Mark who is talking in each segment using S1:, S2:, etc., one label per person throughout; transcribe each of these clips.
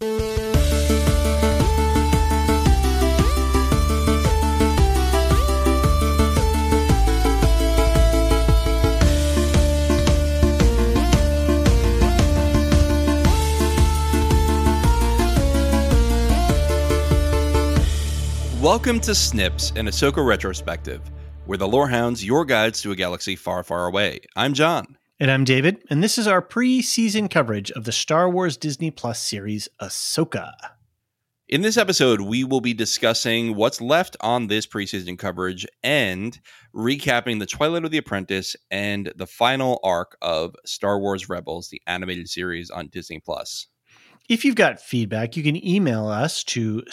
S1: Welcome to Snips, an Ahsoka retrospective. We're the Lorehounds, your guides to a galaxy far, far away. I'm John.
S2: And I'm David, and this is our pre-season coverage of the Star Wars Disney Plus series, Ahsoka.
S1: In this episode, we will be discussing what's left on this preseason coverage and recapping the Twilight of the Apprentice and the final arc of Star Wars Rebels, the animated series on Disney Plus.
S2: If you've got feedback, you can email us to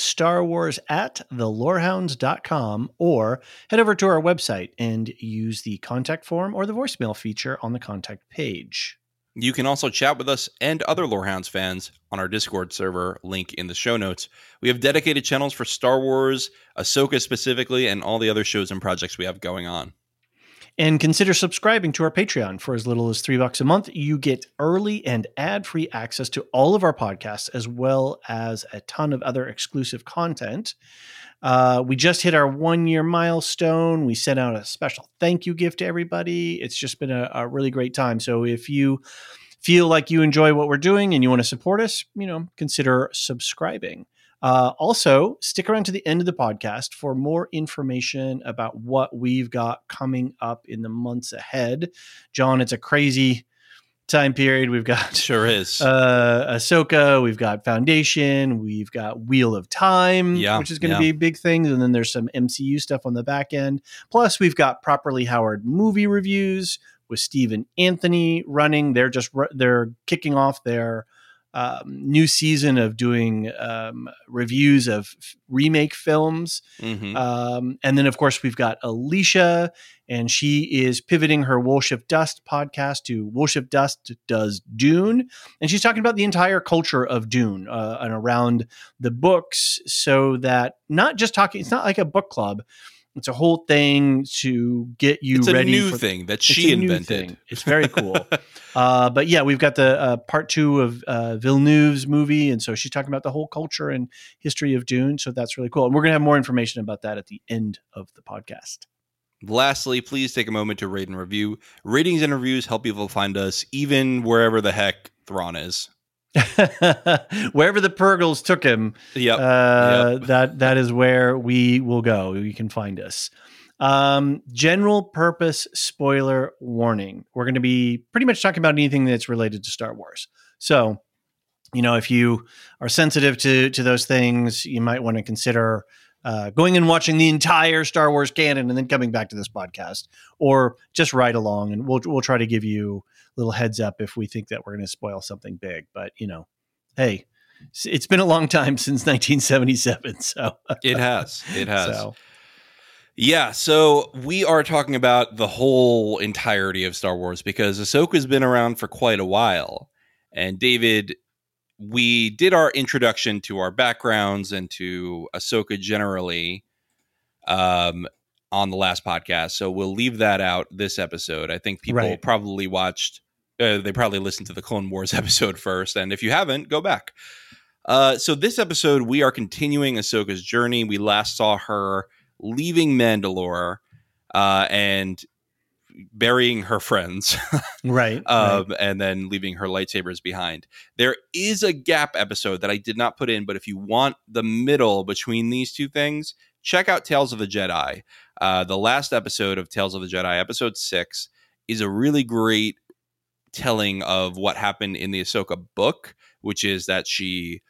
S2: starwars@thelorehounds.com or head over to our website and use the contact form or the voicemail feature on the contact page.
S1: You can also chat with us and other Lorehounds fans on our Discord server, link in the show notes. We have dedicated channels for Star Wars, Ahsoka specifically, and all the other shows and projects we have going on.
S2: And consider subscribing to our Patreon. For as little as $3 a month, you get early and ad-free access to all of our podcasts, as well as a ton of other exclusive content. We just hit our 1-year milestone. We sent out a special thank you gift to everybody. It's just been a really great time. So if you feel like you enjoy what we're doing and you want to support us, consider subscribing. Also, stick around to the end of the podcast for more information about what we've got coming up in the months ahead. John, it's a crazy time period. We've got
S1: sure is
S2: Ahsoka, we've got Foundation, we've got Wheel of Time, which is going to be a big thing. And then there's some MCU stuff on the back end. Plus, we've got Properly Howard movie reviews with Steve and Anthony running. They're kicking off their new season of doing reviews of remake films. Mm-hmm. And then, of course, we've got Alicia, and she is pivoting her Woolship Dust podcast to Woolship Dust Does Dune. And she's talking about the entire culture of Dune and around the books, so that it's not like a book club. It's a whole thing to get you ready.
S1: It's a new thing that she invented.
S2: It's very cool. But yeah, we've got the part 2 of Villeneuve's movie. And so she's talking about the whole culture and history of Dune. So that's really cool. And we're going to have more information about that at the end of the podcast.
S1: Lastly, please take a moment to rate and review. Ratings and reviews help people find us, even wherever the heck Thrawn is.
S2: Wherever the Purgles took him, that is where we will go. You can find us. General purpose spoiler warning. We're going to be pretty much talking about anything that's related to Star Wars. So, if you are sensitive to those things, you might want to consider going and watching the entire Star Wars canon and then coming back to this podcast, or just ride along, and we'll try to give you a little heads up if we think that we're going to spoil something big. But hey, it's been a long time since 1977, so
S1: it has. So. Yeah, so we are talking about the whole entirety of Star Wars because Ahsoka's been around for quite a while. And David, we did our introduction to our backgrounds and to Ahsoka generally on the last podcast. So we'll leave that out this episode. I think people probably watched, they probably listened to the Clone Wars episode first. And if you haven't, go back. So this episode, we are continuing Ahsoka's journey. We last saw her leaving Mandalore and burying her friends.
S2: right.
S1: And then leaving her lightsabers behind. There is a gap episode that I did not put in, but if you want the middle between these two things, check out Tales of the Jedi. The last episode of Tales of the Jedi, episode 6, is a really great telling of what happened in the Ahsoka book, which is that she,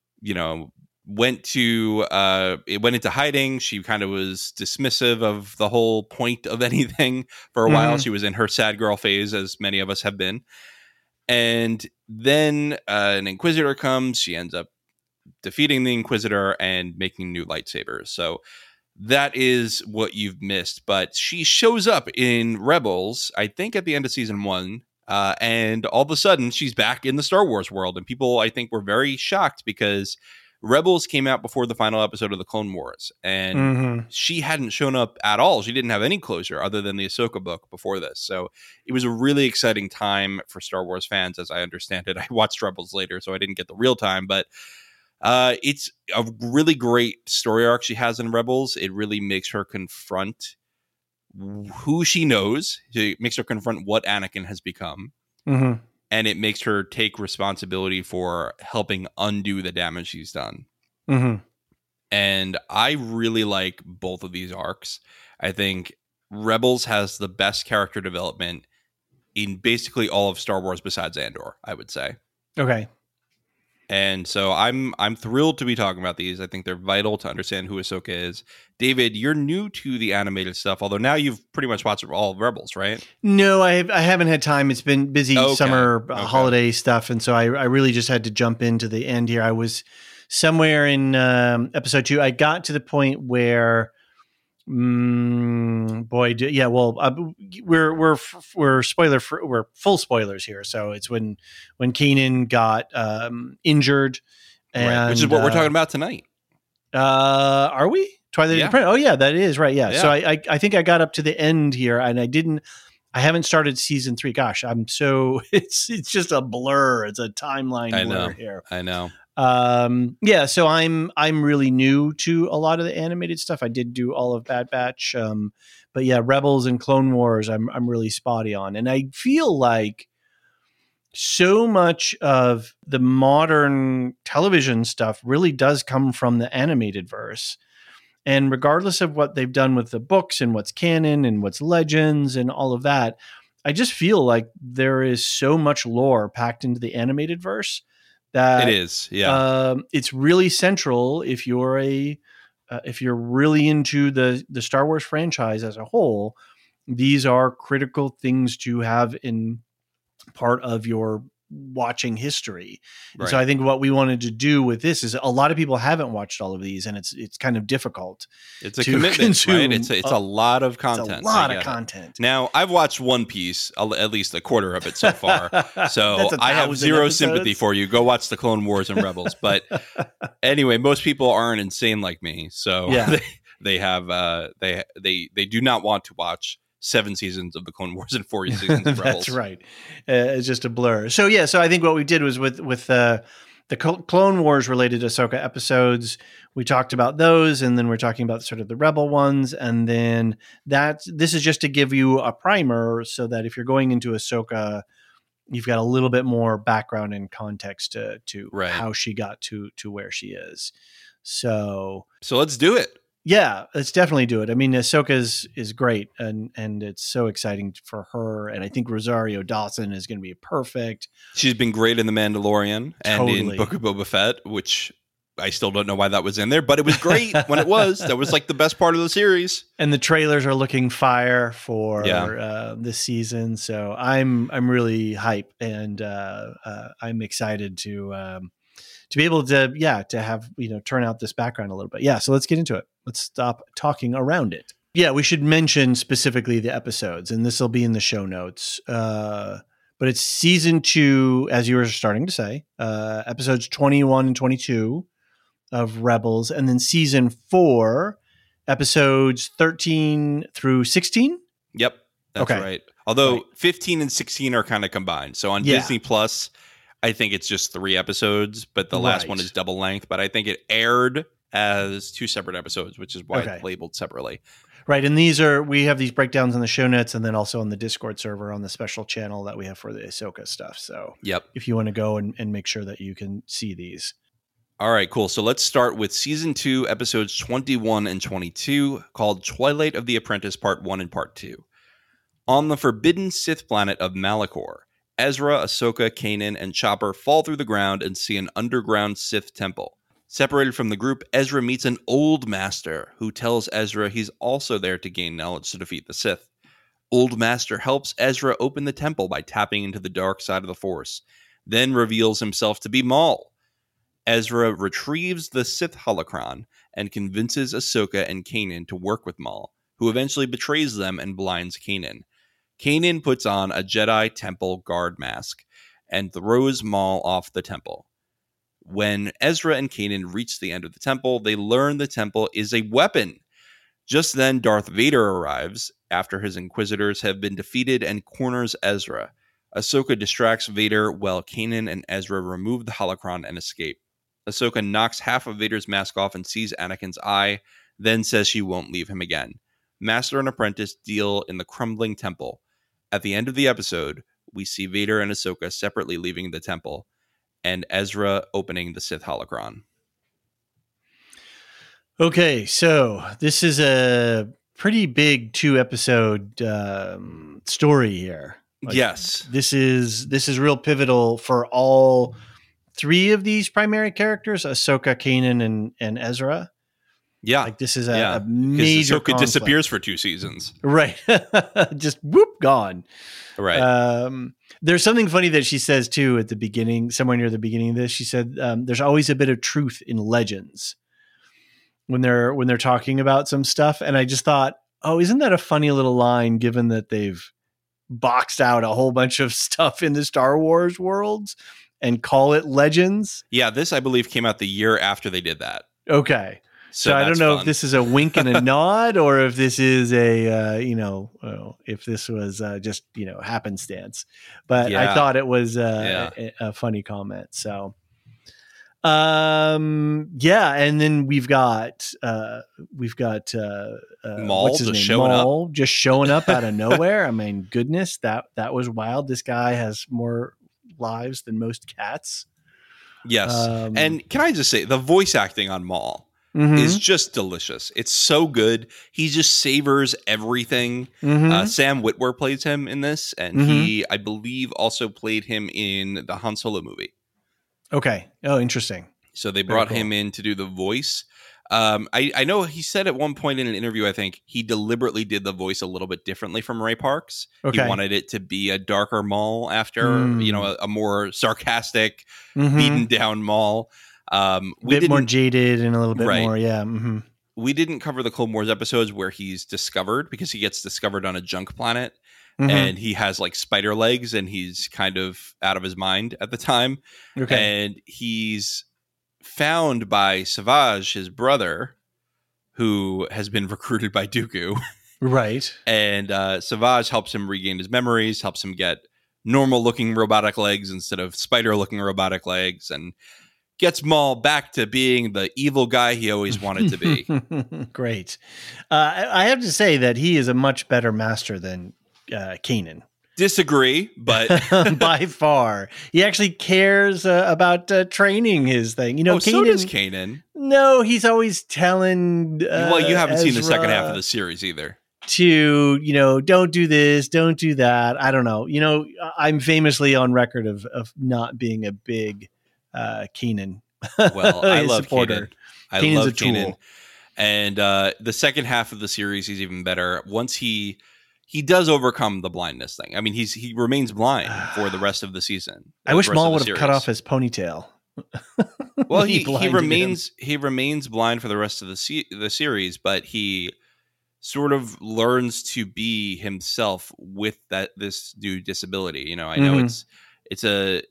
S1: went into hiding. She kind of was dismissive of the whole point of anything for a while. She was in her sad girl phase, as many of us have been. And then an Inquisitor comes. She ends up defeating the Inquisitor and making new lightsabers. So that is what you've missed. But she shows up in Rebels, I think at the end of season 1. And all of a sudden, she's back in the Star Wars world. And people, I think, were very shocked because Rebels came out before the final episode of the Clone Wars, and she hadn't shown up at all. She didn't have any closure other than the Ahsoka book before this. So it was a really exciting time for Star Wars fans, as I understand it. I watched Rebels later, so I didn't get the real time, but It's a really great story arc she has in Rebels. It really makes her confront who she knows. It makes her confront what Anakin has become.
S2: Mm-hmm.
S1: And it makes her take responsibility for helping undo the damage she's done.
S2: Mm-hmm.
S1: And I really like both of these arcs. I think Rebels has the best character development in basically all of Star Wars besides Andor, I would say.
S2: Okay.
S1: And so I'm thrilled to be talking about these. I think they're vital to understand who Ahsoka is. David, you're new to the animated stuff, although now you've pretty much watched all of Rebels, right?
S2: No, I haven't had time. It's been busy summer holiday stuff, and so I really just had to jump into the end here. I was somewhere in episode 2. I got to the point where we're full spoilers here, so it's when Kanan got injured, and
S1: right, which is what we're talking about tonight.
S2: Are we Twilight of the Apprentice? Oh yeah, that is right. Yeah. So I think I got up to the end here, and I haven't started season 3. Gosh, I'm so it's just a blur. It's a timeline blur here.
S1: I know.
S2: So I'm really new to a lot of the animated stuff. I did do all of Bad Batch, but yeah, Rebels and Clone Wars I'm really spotty on, and I feel like so much of the modern television stuff really does come from the animated verse. And regardless of what they've done with the books and what's canon and what's legends and all of that, I just feel like there is so much lore packed into the animated verse that
S1: it is. Yeah.
S2: It's really central if you're if you're really into the Star Wars franchise as a whole. These are critical things to have in part of your watching history. Right. So I think what we wanted to do with this is a lot of people haven't watched all of these, and it's kind of difficult.
S1: It's a commitment, consume. Right? It's a lot of content.
S2: It's a lot of content.
S1: Now, I've watched One Piece, at least a quarter of it so far. So I have zero sympathy for you. Go watch the Clone Wars and Rebels. But anyway, most people aren't insane like me. So they do not want to watch 7 seasons of the Clone Wars and 4 seasons of Rebels.
S2: That's right. It's just a blur. So I think what we did was with the Clone Wars related Ahsoka episodes, we talked about those, and then we're talking about sort of the Rebel ones, and then this is just to give you a primer so that if you're going into Ahsoka, you've got a little bit more background and context to how she got to where she is. So
S1: let's do it.
S2: Yeah, let's definitely do it. I mean, Ahsoka is great, and it's so exciting for her. And I think Rosario Dawson is going to be perfect.
S1: She's been great in The Mandalorian and in Book of Boba Fett, which I still don't know why that was in there, but it was great when it was. That was like the best part of the series.
S2: And the trailers are looking fire for this season, so I'm really hype, and I'm excited to be able to have turn out this background a little bit. Yeah, so let's get into it. Let's stop talking around it. Yeah, we should mention specifically the episodes, and this will be in the show notes. But it's season 2, as you were starting to say, episodes 21 and 22 of Rebels, and then season 4, episodes 13 through 16.
S1: Yep, that's right. Although 15 and 16 are kind of combined. So on Disney Plus, I think it's just 3 episodes, but the last one is double length. But I think it aired as 2 separate episodes, which is why it's labeled separately.
S2: Right. And we have these breakdowns in the show notes, and then also on the Discord server on the special channel that we have for the Ahsoka stuff. So if you want to go and make sure that you can see these.
S1: All right, cool. So let's start with season 2, episodes 21 and 22, called Twilight of the Apprentice Part 1 and Part 2. On the forbidden Sith planet of Malachor, Ezra, Ahsoka, Kanan, and Chopper fall through the ground and see an underground Sith temple. Separated from the group, Ezra meets an old master who tells Ezra he's also there to gain knowledge to defeat the Sith. Old Master helps Ezra open the temple by tapping into the dark side of the Force, then reveals himself to be Maul. Ezra retrieves the Sith holocron and convinces Ahsoka and Kanan to work with Maul, who eventually betrays them and blinds Kanan. Kanan puts on a Jedi Temple guard mask and throws Maul off the temple. When Ezra and Kanan reach the end of the temple, they learn the temple is a weapon. Just then, Darth Vader arrives after his Inquisitors have been defeated and corners Ezra. Ahsoka distracts Vader while Kanan and Ezra remove the holocron and escape. Ahsoka knocks half of Vader's mask off and sees Anakin's eye, then says she won't leave him again. Master and apprentice deal in the crumbling temple. At the end of the episode, we see Vader and Ahsoka separately leaving the temple, and Ezra opening the Sith holocron.
S2: Okay, so this is a pretty big 2-episode story here.
S1: Like, yes,
S2: this is real pivotal for all 3 of these primary characters: Ahsoka, Kanan, and Ezra.
S1: Yeah,
S2: like this is a major.
S1: Ahsoka disappears for 2 seasons,
S2: right? Just whoop, gone.
S1: Right.
S2: There's something funny that she says too at the beginning, somewhere near the beginning of this. She said, "There's always a bit of truth in legends." When they're talking about some stuff, and I just thought, oh, isn't that a funny little line, given that they've boxed out a whole bunch of stuff in the Star Wars worlds and call it legends?
S1: Yeah, this I believe came out the year after they did that.
S2: Okay. So I don't know if this is a wink and a nod, or if this is a, if this was just, happenstance. But I thought it was a funny comment. So, and then we've got
S1: Maul
S2: what's his name?
S1: showing
S2: Maul
S1: up.
S2: Just showing up out of nowhere. I mean, goodness, that was wild. This guy has more lives than most cats.
S1: Yes. And can I just say, the voice acting on Maul is just delicious. It's so good. He just savors everything. Sam Witwer plays him in this, and he, I believe, also played him in the Han Solo movie.
S2: Okay. Oh, interesting.
S1: So they brought him in to do the voice. I know he said at one point in an interview, I think, he deliberately did the voice a little bit differently from Ray Parks. Okay. He wanted it to be a darker Maul after, a more sarcastic, beaten down Maul.
S2: A bit more jaded and a little bit more, yeah.
S1: We didn't cover the Clone Wars episodes where he's discovered, because he gets discovered on a junk planet. And he has like spider legs, and he's kind of out of his mind at the time. Okay. And he's found by Savage, his brother, who has been recruited by Dooku.
S2: Right.
S1: And Savage helps him regain his memories, helps him get normal looking robotic legs instead of spider looking robotic legs, and gets Maul back to being the evil guy he always wanted to be.
S2: Great. I have to say that he is a much better master than Kanan.
S1: Disagree, but
S2: by far, he actually cares about training his thing. Kanan,
S1: so does Kanan.
S2: No, he's always telling.
S1: Well, you haven't
S2: Ezra
S1: seen the second half of the series either.
S2: To don't do this, don't do that. I don't know. I'm famously on record of not being a big Kanan.
S1: Well, I love
S2: supporter.
S1: Kanan. I love Kanan. And the second half of the series, he's even better. Once he does overcome the blindness thing. I mean, he remains blind for the rest of the season.
S2: I wish Maul would have cut off his ponytail.
S1: Well, he remains blind for the rest of the series, but he sort of learns to be himself with this new disability. I know it's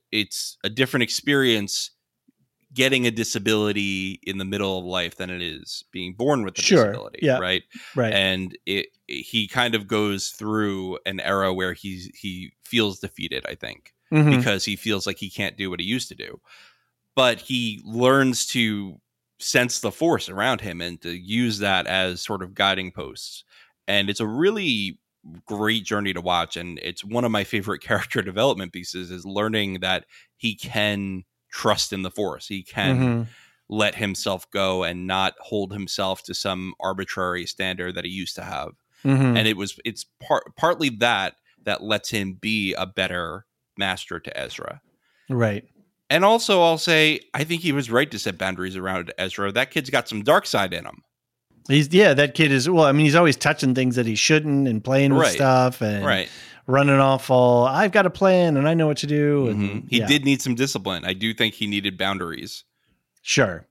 S1: a different experience getting a disability in the middle of life than it is being born with the disability, right? And he kind of goes through an era where he feels defeated, I think, because he feels like he can't do what he used to do. But he learns to sense the force around him and to use that as sort of guiding posts. And it's a really great journey to watch. And it's one of my favorite character development pieces, is learning that he can trust in the force. He can let himself go and not hold himself to some arbitrary standard that he used to have. And it's partly that lets him be a better master to Ezra.
S2: Right.
S1: And also, I'll say, I think he was right to set boundaries around Ezra. That kid's got some dark side in him.
S2: That kid is, well, I mean, he's always touching things that he shouldn't and playing with stuff and running off I've got a plan and I know what to do. And
S1: he did need some discipline. I do think he needed boundaries.
S2: Sure.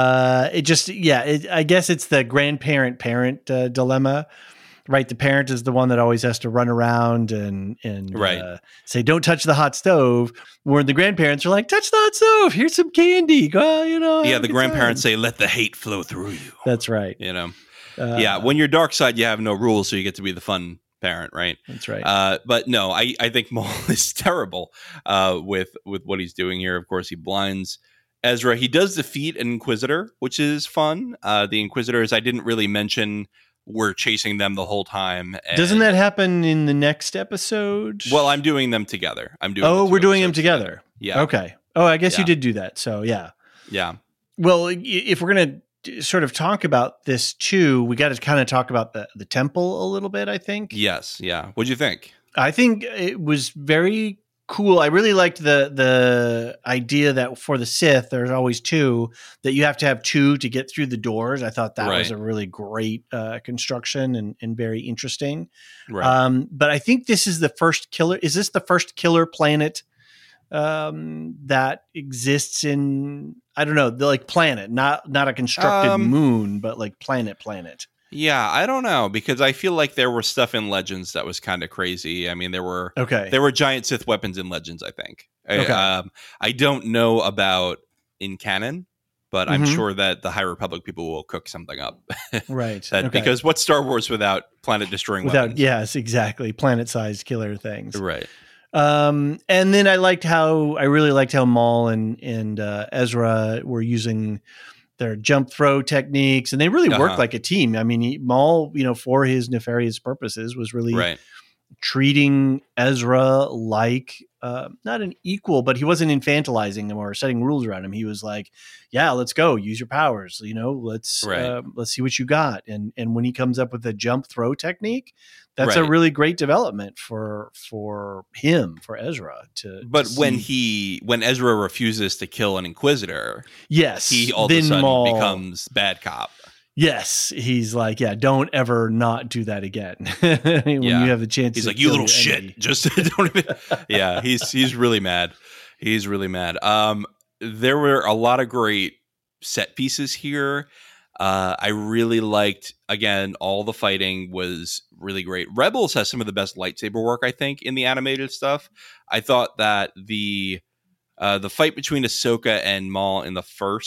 S2: I guess it's the grandparent-parent dilemma, right? The parent is the one that always has to run around and say, don't touch the hot stove. Where the grandparents are like, touch the hot stove. Here's some candy. Go,
S1: Yeah, the grandparents say, let the hate flow through you.
S2: That's right.
S1: When you're dark side, you have no rules, so you get to be the fun parent, right?
S2: That's right.
S1: But no, I think Maul is terrible with what he's doing here. Of course, he blinds Ezra, he does defeat an Inquisitor, which is fun. The Inquisitors, I didn't really mention, were chasing them the whole time.
S2: Doesn't that happen in the next episode?
S1: Well, I'm doing them together.
S2: We're doing them together.
S1: Yeah.
S2: Okay. Oh, I guess you did do that. So, yeah.
S1: Yeah.
S2: Well, if we're going to sort of talk about this too, we got to kind of talk about the temple a little bit, I think.
S1: Yes. Yeah. What'd you think?
S2: I think it was very cool. I really liked the idea that for the Sith, there's always two, that you have to have two to get through the doors. I thought that was a really great construction and very interesting.
S1: Right.
S2: But I think this is the first killer. Is this the first killer planet that exists in, I don't know, like planet, not a constructed moon, but like planet.
S1: Yeah, I don't know, because I feel like there were stuff in Legends that was kind of crazy. I mean, there were giant Sith weapons in Legends, I think. I don't know about in canon, but I'm sure that the High Republic people will cook something up.
S2: Right.
S1: Because what's Star Wars without planet-destroying weapons?
S2: Yes, exactly. Planet-sized killer things.
S1: Right.
S2: And then I really liked how Maul and Ezra were using their jump throw techniques, and they really worked like a team. I mean, Maul, for his nefarious purposes, was really treating Ezra like not an equal, but he wasn't infantilizing him or setting rules around him. He was like, "Yeah, let's go, use your powers. Let's see what you got." And when he comes up with a jump throw technique, that's a really great development for him, for Ezra
S1: But when Ezra refuses to kill an Inquisitor,
S2: yes,
S1: he all of a sudden becomes bad cop.
S2: Yes, he's like, yeah, don't ever not do that again. When you have the chance,
S1: he's like, you little shit. Just don't even. Yeah, he's really mad. He's really mad. There were a lot of great set pieces here. I really liked, again, all the fighting was really great. Rebels has some of the best lightsaber work, I think, in the animated stuff. I thought that the fight between Ahsoka and Maul in the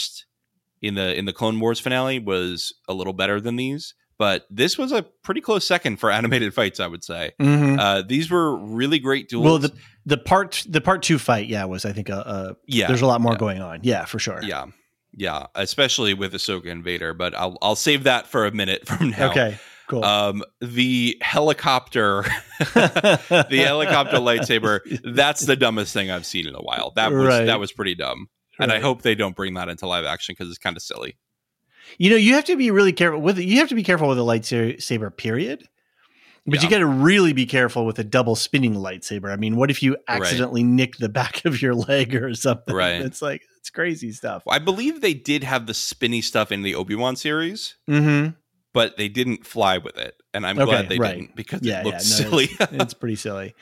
S1: Clone Wars finale was a little better than these, but this was a pretty close second for animated fights, I would say. These were really great duels.
S2: Well, the part 2 fight, was, I think, there's a lot more going on. Yeah, for sure.
S1: Yeah, especially with Ahsoka and Vader, but I'll save that for a minute from now.
S2: Okay, cool.
S1: The helicopter lightsaber, that's the dumbest thing I've seen in a while. That was pretty dumb. And I hope they don't bring that into live action because it's kind of silly.
S2: You have to be really careful with it. You have to be careful with a lightsaber, period. But you got to really be careful with a double spinning lightsaber. I mean, what if you accidentally nick the back of your leg or something?
S1: Right.
S2: It's like, it's crazy stuff.
S1: I believe they did have the spinny stuff in the Obi-Wan series, but they didn't fly with it. And I'm glad they didn't, because it looked silly.
S2: It's pretty silly.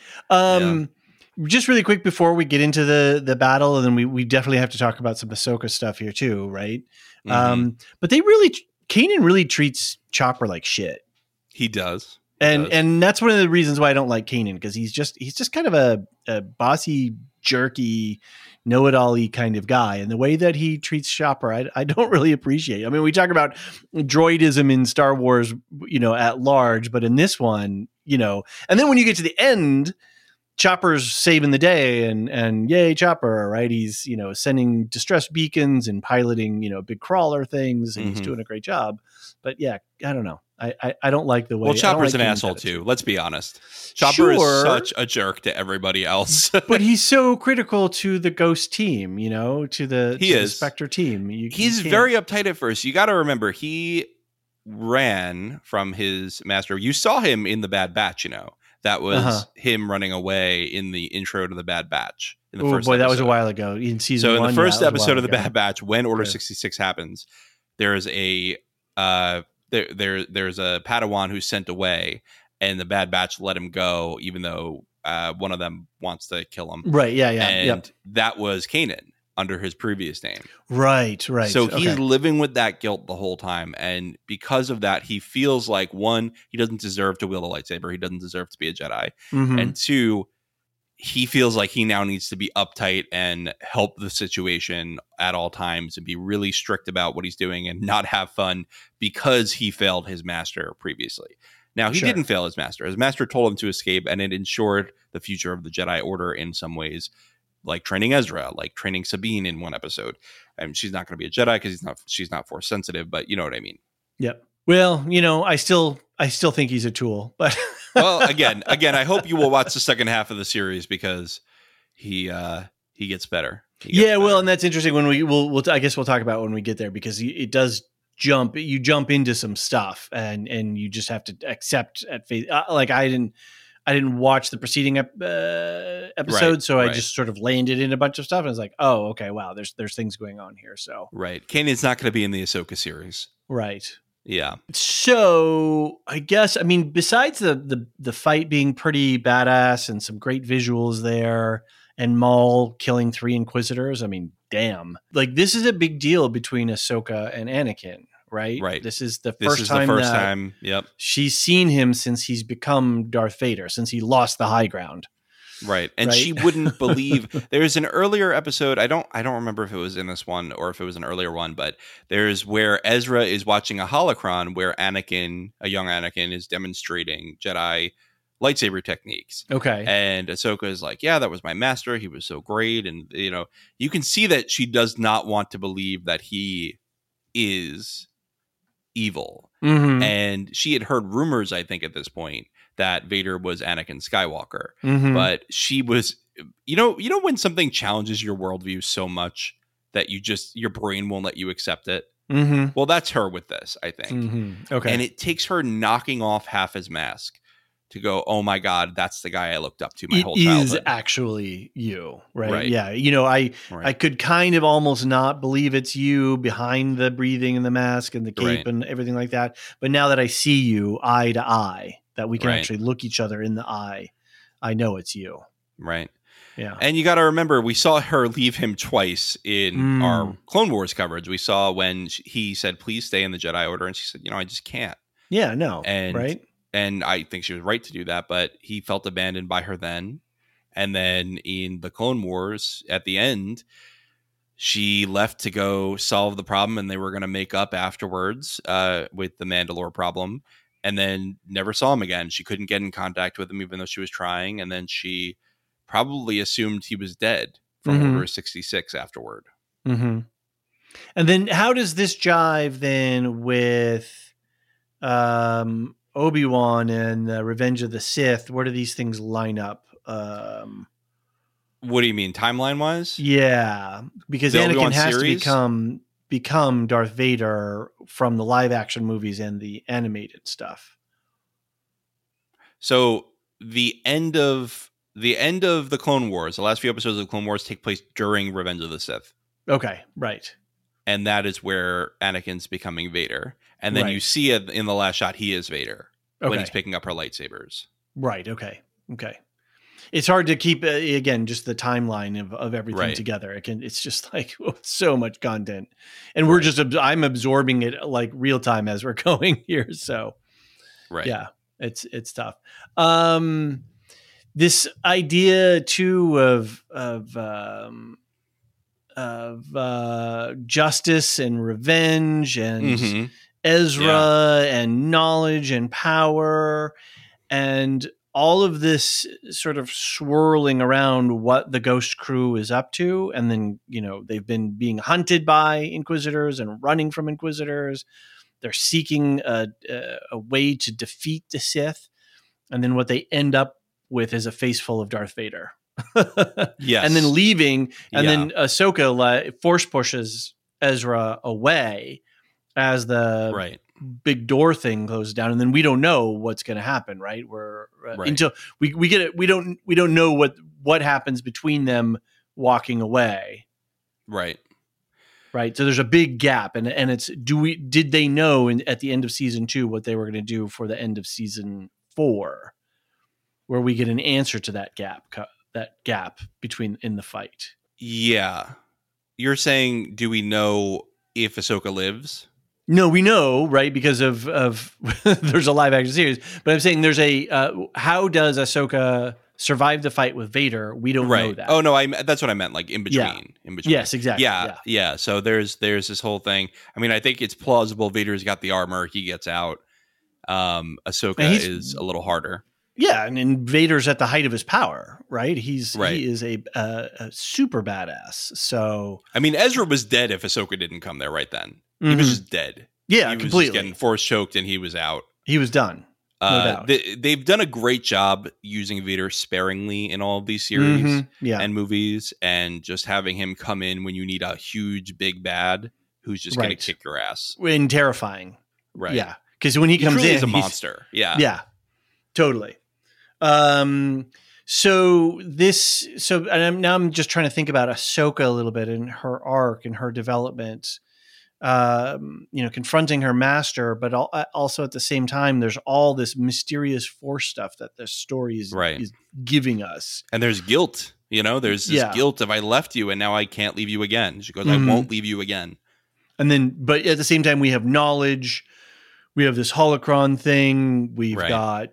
S2: Just really quick before we get into the battle, and then we definitely have to talk about some Ahsoka stuff here too, right? But Kanan really treats Chopper like shit.
S1: He does.
S2: And that's one of the reasons why I don't like Kanan, because he's just kind of a bossy, jerky, know-it-all-y kind of guy. And the way that he treats Chopper, I don't really appreciate. I mean, we talk about droidism in Star Wars, at large, but in this one, and then when you get to the end, Chopper's saving the day and yay, Chopper, right? He's, sending distress beacons and piloting, big crawler things, and he's doing a great job. But yeah, I don't know. I don't like the way.
S1: Well, Chopper's an asshole too. Let's be honest. Chopper is such a jerk to everybody else.
S2: But he's so critical to the Ghost team, to the Spectre team.
S1: He's very uptight at first. You got to remember, he ran from his master. You saw him in the Bad Batch, That was him running away in the intro to the Bad Batch. In the first episode.
S2: That was a while ago in season 1.
S1: So in the first episode of the Bad Batch, when Order 66 happens, there's a there's a Padawan who's sent away, and the Bad Batch let him go, even though one of them wants to kill him.
S2: Right. Yeah.
S1: And that was Kanan under his previous name.
S2: Right.
S1: So he's living with that guilt the whole time. And because of that, he feels like, one, he doesn't deserve to wield a lightsaber. He doesn't deserve to be a Jedi. And two, he feels like he now needs to be uptight and help the situation at all times and be really strict about what he's doing and not have fun because he failed his master previously. Now, he didn't fail his master. His master told him to escape, and it ensured the future of the Jedi Order in some ways, like training Ezra, like training Sabine in one episode. And she's not going to be a Jedi because she's not Force sensitive, but you know what I mean.
S2: Yep. Well, I still think he's a tool, but
S1: well, again, I hope you will watch the second half of the series because he gets better.
S2: Well, and that's interesting when we'll I guess we'll talk about when we get there, because it does jump into some stuff and you just have to accept at face. Like I didn't watch the preceding episode, so I just sort of landed in a bunch of stuff and I was like, oh, okay, wow, there's things going on here. So
S1: right, Kanan's not going to be in the Ahsoka series,
S2: right?
S1: Yeah.
S2: So I guess, I mean, besides the fight being pretty badass and some great visuals there, and Maul killing 3 Inquisitors, I mean, damn, like this is a big deal between Ahsoka and Anakin. Right. This is the first time.
S1: Yep.
S2: She's seen him since he's become Darth Vader, since he lost the high ground.
S1: Right. And she wouldn't believe. There's an earlier episode. I don't remember if it was in this one or if it was an earlier one, but there's where Ezra is watching a holocron where Anakin, a young Anakin, is demonstrating Jedi lightsaber techniques.
S2: Okay.
S1: And Ahsoka is like, yeah, that was my master. He was so great. And, you can see that she does not want to believe that he is evil.
S2: Mm-hmm.
S1: And she had heard rumors, I think, at this point that Vader was Anakin Skywalker.
S2: Mm-hmm.
S1: But she was, when something challenges your worldview so much that your brain won't let you accept it.
S2: Mm-hmm.
S1: Well, that's her with this, I think.
S2: Mm-hmm. Okay.
S1: And it takes her knocking off half his mask to go, oh my God, that's the guy I looked up to my whole childhood.
S2: It is actually you, right? Yeah.
S1: Right.
S2: I could kind of almost not believe it's you behind the breathing and the mask and the cape and everything like that. But now that I see you eye to eye, that we can actually look each other in the eye, I know it's you.
S1: Right.
S2: Yeah.
S1: And you got to remember, we saw her leave him twice in our Clone Wars coverage. We saw when he said, please stay in the Jedi Order. And she said, I just can't.
S2: Yeah, no. Right.
S1: And I think she was right to do that, but he felt abandoned by her then. And then in the Clone Wars, at the end, she left to go solve the problem, and they were going to make up afterwards with the Mandalore problem, and then never saw him again. She couldn't get in contact with him, even though she was trying. And then she probably assumed he was dead from Order 66 afterward.
S2: Mm-hmm. And then how does this jive then with Obi-Wan and Revenge of the Sith? Where do these things line up?
S1: What do you mean, timeline wise?
S2: Yeah, because Anakin has to become Darth Vader from the live action movies and the animated stuff.
S1: So the end of the Clone Wars, the last few episodes of the Clone Wars take place during Revenge of the Sith.
S2: Okay, right.
S1: And that is where Anakin's becoming Vader. And then you see it in the last shot, he is Vader when he's picking up her lightsabers.
S2: Right. Okay. It's hard to keep, again, just the timeline of everything together. It's just like so much content. And I'm absorbing it like real time as we're going here. So yeah, it's tough. This idea too of justice and revenge and Ezra and knowledge and power and all of this sort of swirling around what the Ghost Crew is up to. And then, they've been being hunted by Inquisitors and running from Inquisitors. They're seeking a way to defeat the Sith. And then what they end up with is a face full of Darth Vader.
S1: Yes.
S2: And then leaving. And then Ahsoka force pushes Ezra away as the big door thing closes down, and then we don't know what's going to happen, right? Until we get it, we don't know what happens between them walking away,
S1: right?
S2: So there's a big gap, and it's did they know at the end of season 2 what they were going to do for the end of season 4, where we get an answer to that gap between in the fight?
S1: Yeah, you're saying, do we know if Ahsoka lives?
S2: No, we know, right? Because of there's a live action series, but I'm saying there's how does Ahsoka survive the fight with Vader? We don't know that.
S1: Oh no, that's what I meant. Like in between.
S2: Yes, exactly.
S1: Yeah. So there's this whole thing. I mean, I think it's plausible. Vader's got the armor. He gets out. Ahsoka is a little harder.
S2: Yeah, and Vader's at the height of his power, right? He is a super badass. So
S1: I mean, Ezra was dead if Ahsoka didn't come there right then.
S2: Mm-hmm.
S1: He was just dead.
S2: Yeah,
S1: he was
S2: completely.
S1: just getting force choked, and he was out.
S2: He was done. No doubt.
S1: They've done a great job using Vader sparingly in all of these series and movies, and just having him come in when you need a huge big bad who's just going to kick your ass.
S2: And terrifying.
S1: Right.
S2: Yeah. Because when he comes in,
S1: he's a monster. Yeah.
S2: Yeah. Totally. And I'm just trying to think about Ahsoka a little bit and her arc and her development. Confronting her master, but also at the same time, there's all this mysterious force stuff that the story is giving us.
S1: And there's guilt, there's this guilt of I left you and now I can't leave you again. She goes, I won't leave you again. And
S2: then, but at the same time, we have knowledge. We have this holocron thing. We've got,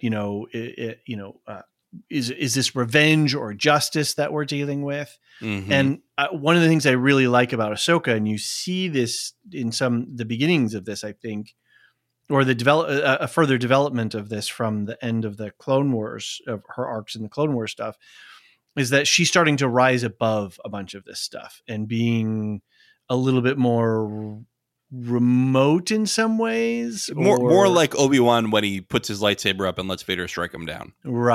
S2: is this revenge or justice that we're dealing with? Mm-hmm. And one of the things I really like about Ahsoka, and you see this in the beginnings of this, I think, or a further development of this from the end of the Clone Wars, of her arcs in the Clone Wars stuff, is that she's starting to rise above a bunch of this stuff and being a little bit more remote in some ways,
S1: more like Obi-Wan when he puts his lightsaber up and lets Vader strike him down,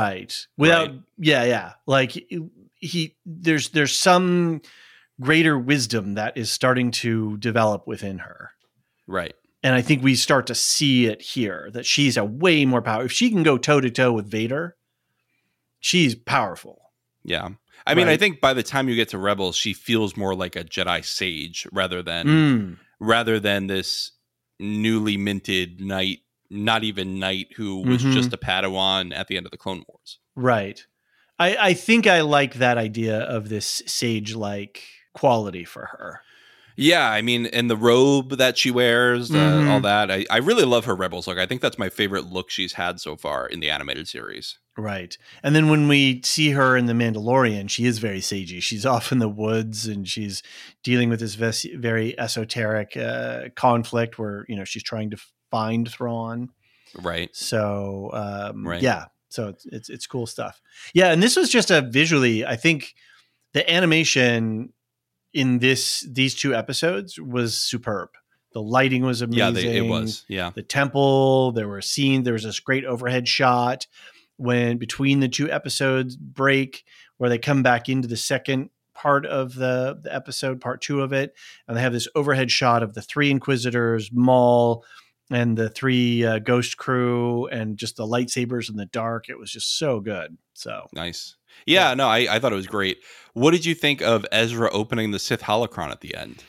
S2: like there's some greater wisdom that is starting to develop within her, and I think we start to see it here, that she's a way more powerful. If she can go toe to toe with Vader, she's powerful.
S1: I mean, I think by the time you get to Rebels, she feels more like a Jedi sage rather than this newly minted knight, not even knight, who was just a Padawan at the end of the Clone Wars.
S2: Right. I think I like that idea of this sage-like quality for her.
S1: Yeah, I mean, and the robe that she wears, all that. I really love her Rebels look. I think that's my favorite look she's had so far in the animated series.
S2: Right. And then when we see her in The Mandalorian, she is very sagey. She's off in the woods and she's dealing with this very esoteric conflict where, she's trying to find Thrawn.
S1: Right.
S2: So, yeah. So it's cool stuff. Yeah. And this was just visually, I think the animation in these two episodes was superb. The lighting was amazing.
S1: Yeah, it was. Yeah.
S2: The temple, there was this great overhead shot when between the two episodes break, where they come back into the second part of the episode, part 2 of it, and they have this overhead shot of the 3 Inquisitors, Maul, and the 3 Ghost crew, and just the lightsabers in the dark. It was just so good. So
S1: nice. Yeah, no, I thought it was great. What did you think of Ezra opening the Sith holocron at the end?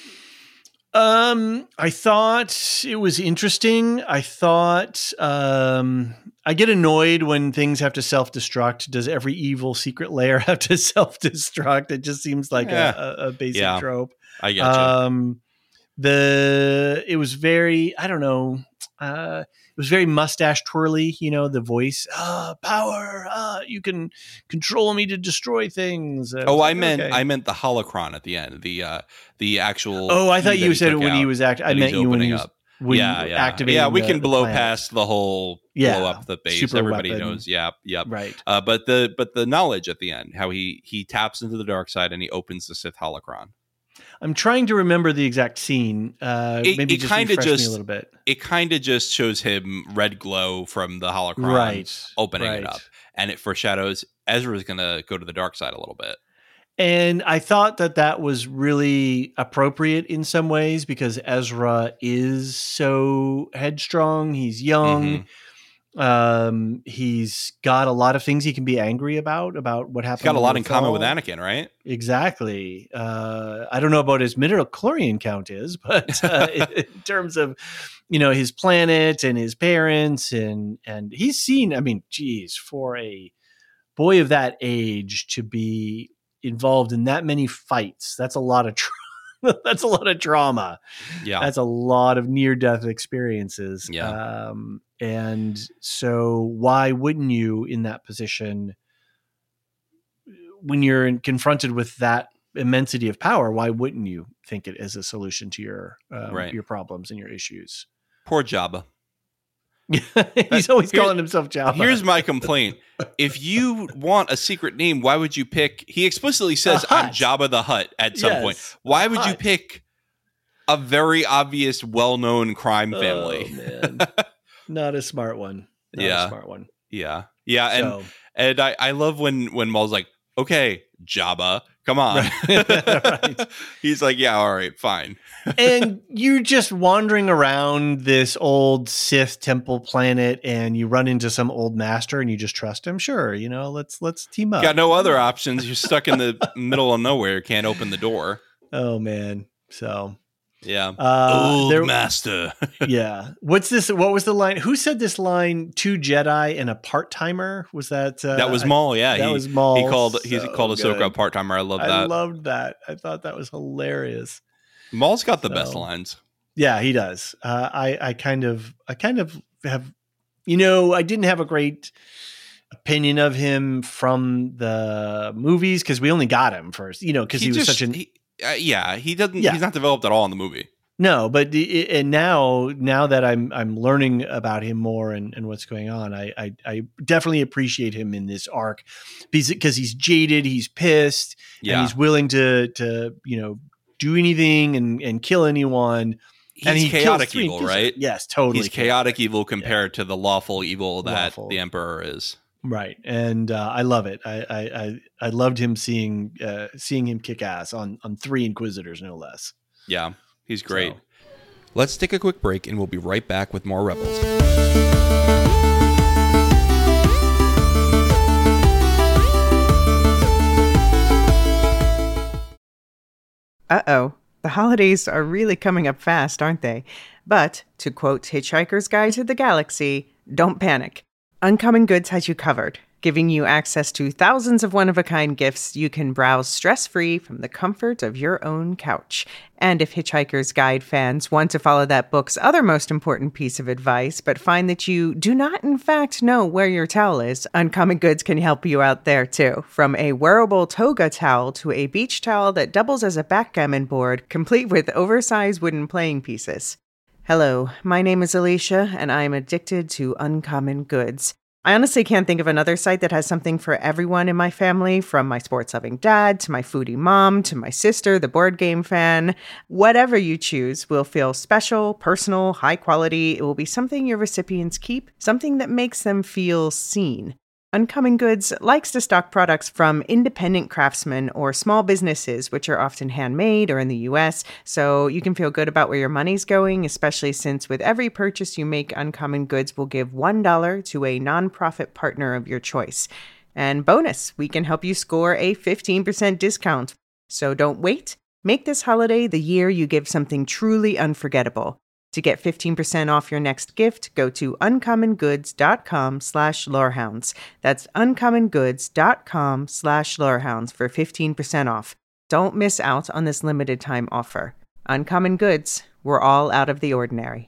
S2: I thought it was interesting. I thought I get annoyed when things have to self-destruct. Does every evil secret layer have to self-destruct? It just seems like a basic trope.
S1: I get you.
S2: It was very, I don't know. It was very mustache twirly, the voice, power, you can control me to destroy things.
S1: I meant the holocron at the end, the actual.
S2: Oh, I thought you said it when he was I meant you when he was activating.
S1: Yeah, we can blow past the whole blow up the base. Everybody knows. Yep.
S2: Right.
S1: But the knowledge at the end, how he taps into the dark side and he opens the Sith holocron.
S2: I'm trying to remember the exact scene. Maybe just refresh me a little bit.
S1: It kind of just shows him red glow from the holocron opening it up. And it foreshadows Ezra's going to go to the dark side a little bit.
S2: And I thought that was really appropriate in some ways because Ezra is so headstrong. He's young. Mm-hmm. He's got a lot of things he can be angry about what happened.
S1: He's got a lot in common with Anakin, right?
S2: Exactly. I don't know about his midichlorian count is, but in terms of, his planet and his parents and he's seen, I mean, geez, for a boy of that age to be involved in that many fights, that's a lot of that's a lot of trauma.
S1: Yeah.
S2: That's a lot of near-death experiences.
S1: Yeah.
S2: And so why wouldn't you, in that position, when you're confronted with that immensity of power, why wouldn't you think it as a solution to your problems and your issues?
S1: Poor Jabba.
S2: He's always calling himself Jabba.
S1: Here's my complaint. If you want a secret name, why would you pick... He explicitly says, I'm Jabba the Hutt at some point. Why would you pick a very obvious, well-known crime family?
S2: Oh, man. Not a smart one. Not a smart one.
S1: Yeah. Yeah, and I love when Maul's like, okay, Jabba, come on. Right. He's like, yeah, all right, fine.
S2: And you're just wandering around this old Sith temple planet and you run into some old master and you just trust him. Sure. Let's team up.
S1: Got no other options. You're stuck in the middle of nowhere. Can't open the door.
S2: Oh man. So
S1: yeah. Old master.
S2: Yeah. What was the line? Who said this line? 2 Jedi and a part-timer? Was that
S1: that was Maul, yeah.
S2: That was Maul.
S1: He called Ahsoka a part-timer. I love that.
S2: I loved that. I thought that was hilarious.
S1: Maul's got the best lines.
S2: Yeah, he does. I kind of have, I didn't have a great opinion of him from the movies because we only got him first, because he was such an...
S1: he doesn't. Yeah. He's not developed at all in the movie.
S2: No, but and now that I'm learning about him more and what's going on, I definitely appreciate him in this arc because he's jaded, he's pissed, and he's willing to do anything and kill anyone.
S1: He's chaotic evil, right?
S2: Yes, totally.
S1: He's chaotic evil compared to the lawful evil that the Emperor is.
S2: Right, and I love it. I loved him seeing him kick ass on 3 Inquisitors, no less.
S1: Yeah, he's great. So. Let's take a quick break, and we'll be right back with more Rebels.
S3: Uh-oh, the holidays are really coming up fast, aren't they? But, to quote Hitchhiker's Guide to the Galaxy, don't panic. Uncommon Goods has you covered, giving you access to thousands of one-of-a-kind gifts you can browse stress-free from the comfort of your own couch. And if Hitchhiker's Guide fans want to follow that book's other most important piece of advice, but find that you do not in fact know where your towel is, Uncommon Goods can help you out there too. From a wearable toga towel to a beach towel that doubles as a backgammon board, complete with oversized wooden playing pieces. Hello, my name is Alicia, and I am addicted to Uncommon Goods. I honestly can't think of another site that has something for everyone in my family, from my sports-loving dad to my foodie mom to my sister, the board game fan. Whatever you choose will feel special, personal, high quality. It will be something your recipients keep, something that makes them feel seen. Uncommon Goods likes to stock products from independent craftsmen or small businesses, which are often handmade or in the U.S., so you can feel good about where your money's going, especially since with every purchase you make, Uncommon Goods will give $1 to a nonprofit partner of your choice. And bonus, we can help you score a 15% discount. So don't wait. Make this holiday the year you give something truly unforgettable. To get 15% off your next gift, go to uncommongoods.com/lorehounds. That's uncommongoods.com/lorehounds for 15% off. Don't miss out on this limited time offer. Uncommon Goods, we're all out of the ordinary.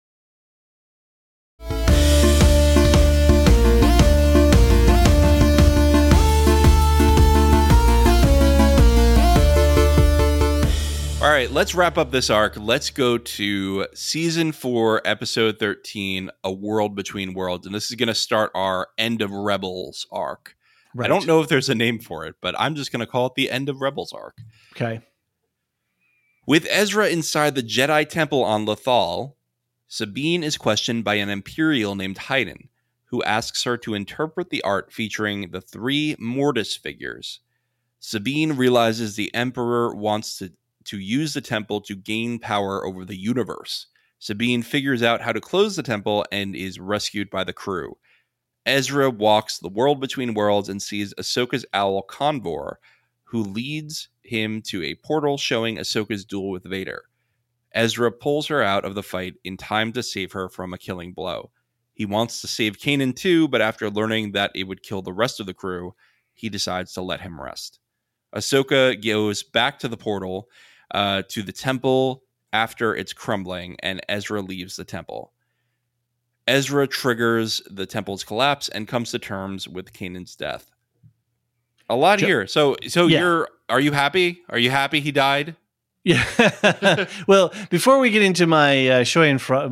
S1: All right, let's wrap up this arc. Let's go to Season 4, Episode 13, A World Between Worlds. And this is going to start our End of Rebels arc. Right. I don't know if there's a name for it, but I'm just going to call it the End of Rebels arc.
S2: Okay.
S1: With Ezra inside the Jedi Temple on Lothal, Sabine is questioned by an Imperial named Haydn, who asks her to interpret the art featuring the 3 Mortis figures. Sabine realizes the Emperor wants to use the temple to gain power over the universe. Sabine figures out how to close the temple and is rescued by the crew. Ezra walks the world between worlds and sees Ahsoka's owl Convor, who leads him to a portal showing Ahsoka's duel with Vader. Ezra pulls her out of the fight in time to save her from a killing blow. He wants to save Kanan too, but after learning that it would kill the rest of the crew, he decides to let him rest. Ahsoka goes back to the portal to the temple after it's crumbling, and Ezra leaves the temple. Ezra triggers the temple's collapse and comes to terms with Kanan's death. A lot here. So yeah. Are you happy? Are you happy he died?
S2: Yeah. Well, before we get into my Schadenfreude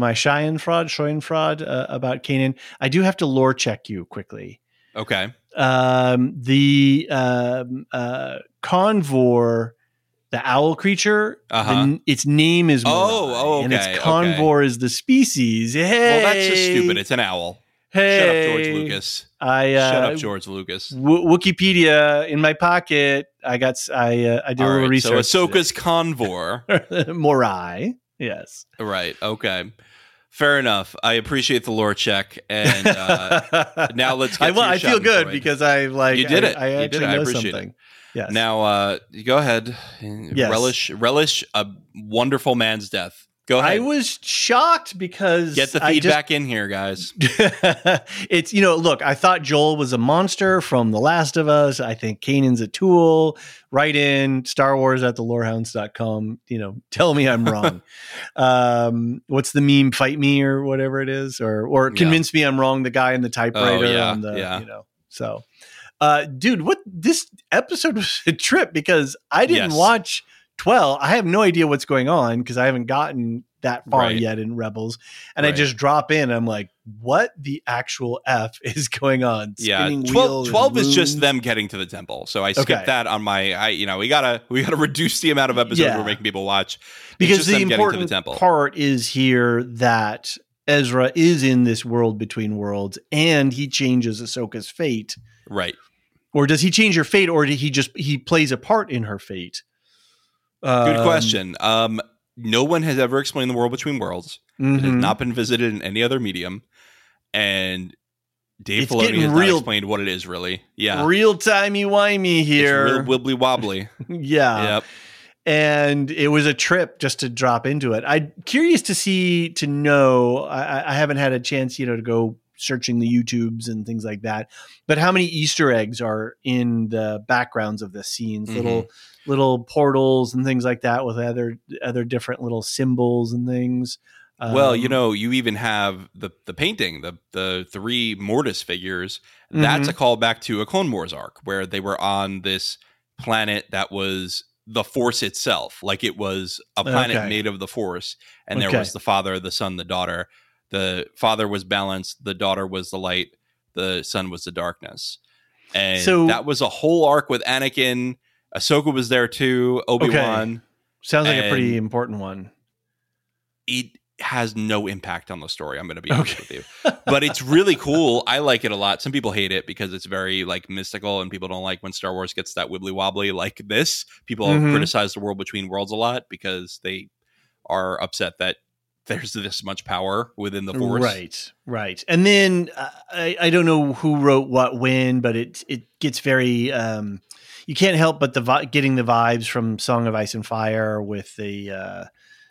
S2: about Kanan, I do have to lore check you quickly.
S1: Okay.
S2: The Convor, the owl creature, its name is Morai,
S1: okay,
S2: and its Convor is the species. Hey,
S1: well, that's just stupid. It's an owl.
S2: Hey,
S1: shut up, George Lucas. Shut up, George Lucas.
S2: Wikipedia in my pocket. I did a little research.
S1: So Ahsoka's Convor,
S2: Morai. Yes.
S1: Right. Okay. Fair enough. I appreciate the lore check, and now let's get.
S2: I feel good because I
S1: you did it.
S2: I actually know
S1: appreciate
S2: something.
S1: It.
S2: Yes.
S1: Now, go ahead. Yes. Relish a wonderful man's death. Go ahead.
S2: I was shocked because
S1: get the feedback in here, guys.
S2: It's, look, I thought Joel was a monster from The Last of Us. I think Kanan's a tool. Write in StarWars@theLorehounds.com. Tell me I'm wrong. What's the meme? Fight me or whatever it is, or convince me I'm wrong. The guy in the typewriter So, dude, what this episode was a trip because I didn't watch 12. I have no idea what's going on because I haven't gotten that far yet in Rebels. And I just drop in. I'm like, what the actual F is going on?
S1: Spinning 12 is just them getting to the temple. So I skipped that on my, we gotta reduce the amount of episodes we're making people watch.
S2: Because the important part is here that Ezra is in this world between worlds and he changes Ahsoka's fate.
S1: Right.
S2: Or does he change her fate or did he plays a part in her fate?
S1: Good question. No one has ever explained the world between worlds. It has not been visited in any other medium. And Dave Filoni has not explained what it is really. Yeah.
S2: Real timey-wimey here.
S1: It's real wibbly-wobbly.
S2: Yeah.
S1: Yep.
S2: And it was a trip just to drop into it. I'm curious to know. I haven't had a chance, to go searching the YouTubes and things like that. But how many Easter eggs are in the backgrounds of the scenes? Little portals and things like that with other different little symbols and things.
S1: Well, you even have the painting, the three Mortis figures. That's a callback to a Clone Wars arc where they were on this planet that was the Force itself. Like it was a planet made of the Force. And there was the father, the son, the daughter. The father was balanced. The daughter was the light. The son was the darkness. And so, that was a whole arc with Anakin. Ahsoka was there too. Obi-Wan.
S2: Okay. Sounds like a pretty important one.
S1: It has no impact on the story. I'm going to be honest with you. But it's really cool. I like it a lot. Some people hate it because it's very mystical and people don't like when Star Wars gets that wibbly wobbly like this. People criticize the world between worlds a lot because they are upset that there's this much power within the Force.
S2: Right. And then I don't know who wrote what when, but it gets very you can't help but getting the vibes from Song of Ice and Fire with the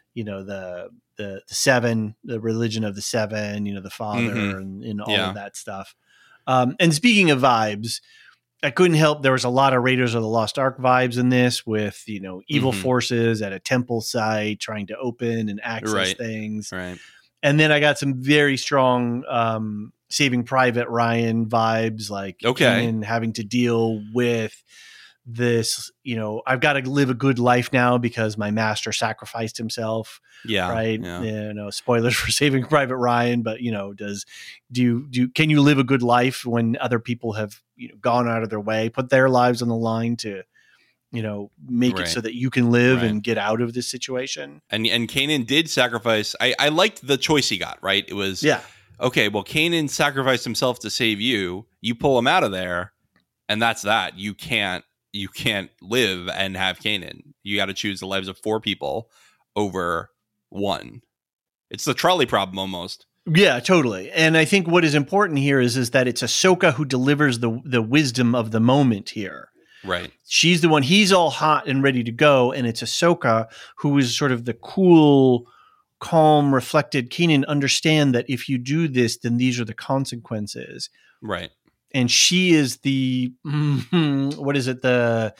S2: the seven, the religion of the seven, the father and all of that stuff. And speaking of vibes, I couldn't help. There was a lot of Raiders of the Lost Ark vibes in this with, evil forces at a temple site trying to open and access things.
S1: Right.
S2: And then I got some very strong Saving Private Ryan vibes, like Kanan having to deal with this, I've got to live a good life now because my master sacrificed himself.
S1: Yeah.
S2: Right. Yeah. Spoilers for Saving Private Ryan, but can you live a good life when other people have, gone out of their way, put their lives on the line to, make it so that you can live and get out of this situation.
S1: And Kanan did sacrifice. I liked the choice he got, right? It was, okay, well, Kanan sacrificed himself to save you. You pull him out of there and that's that. You can't live and have Kanan. You got to choose the lives of 4 people over 1. It's the trolley problem almost.
S2: Yeah, totally. And I think what is important here is that it's Ahsoka who delivers the wisdom of the moment here.
S1: Right.
S2: She's the one, he's all hot and ready to go. And it's Ahsoka who is sort of the cool, calm, reflected. Kanan, understand that if you do this, then these are the consequences.
S1: Right.
S2: And she is the, what is it? I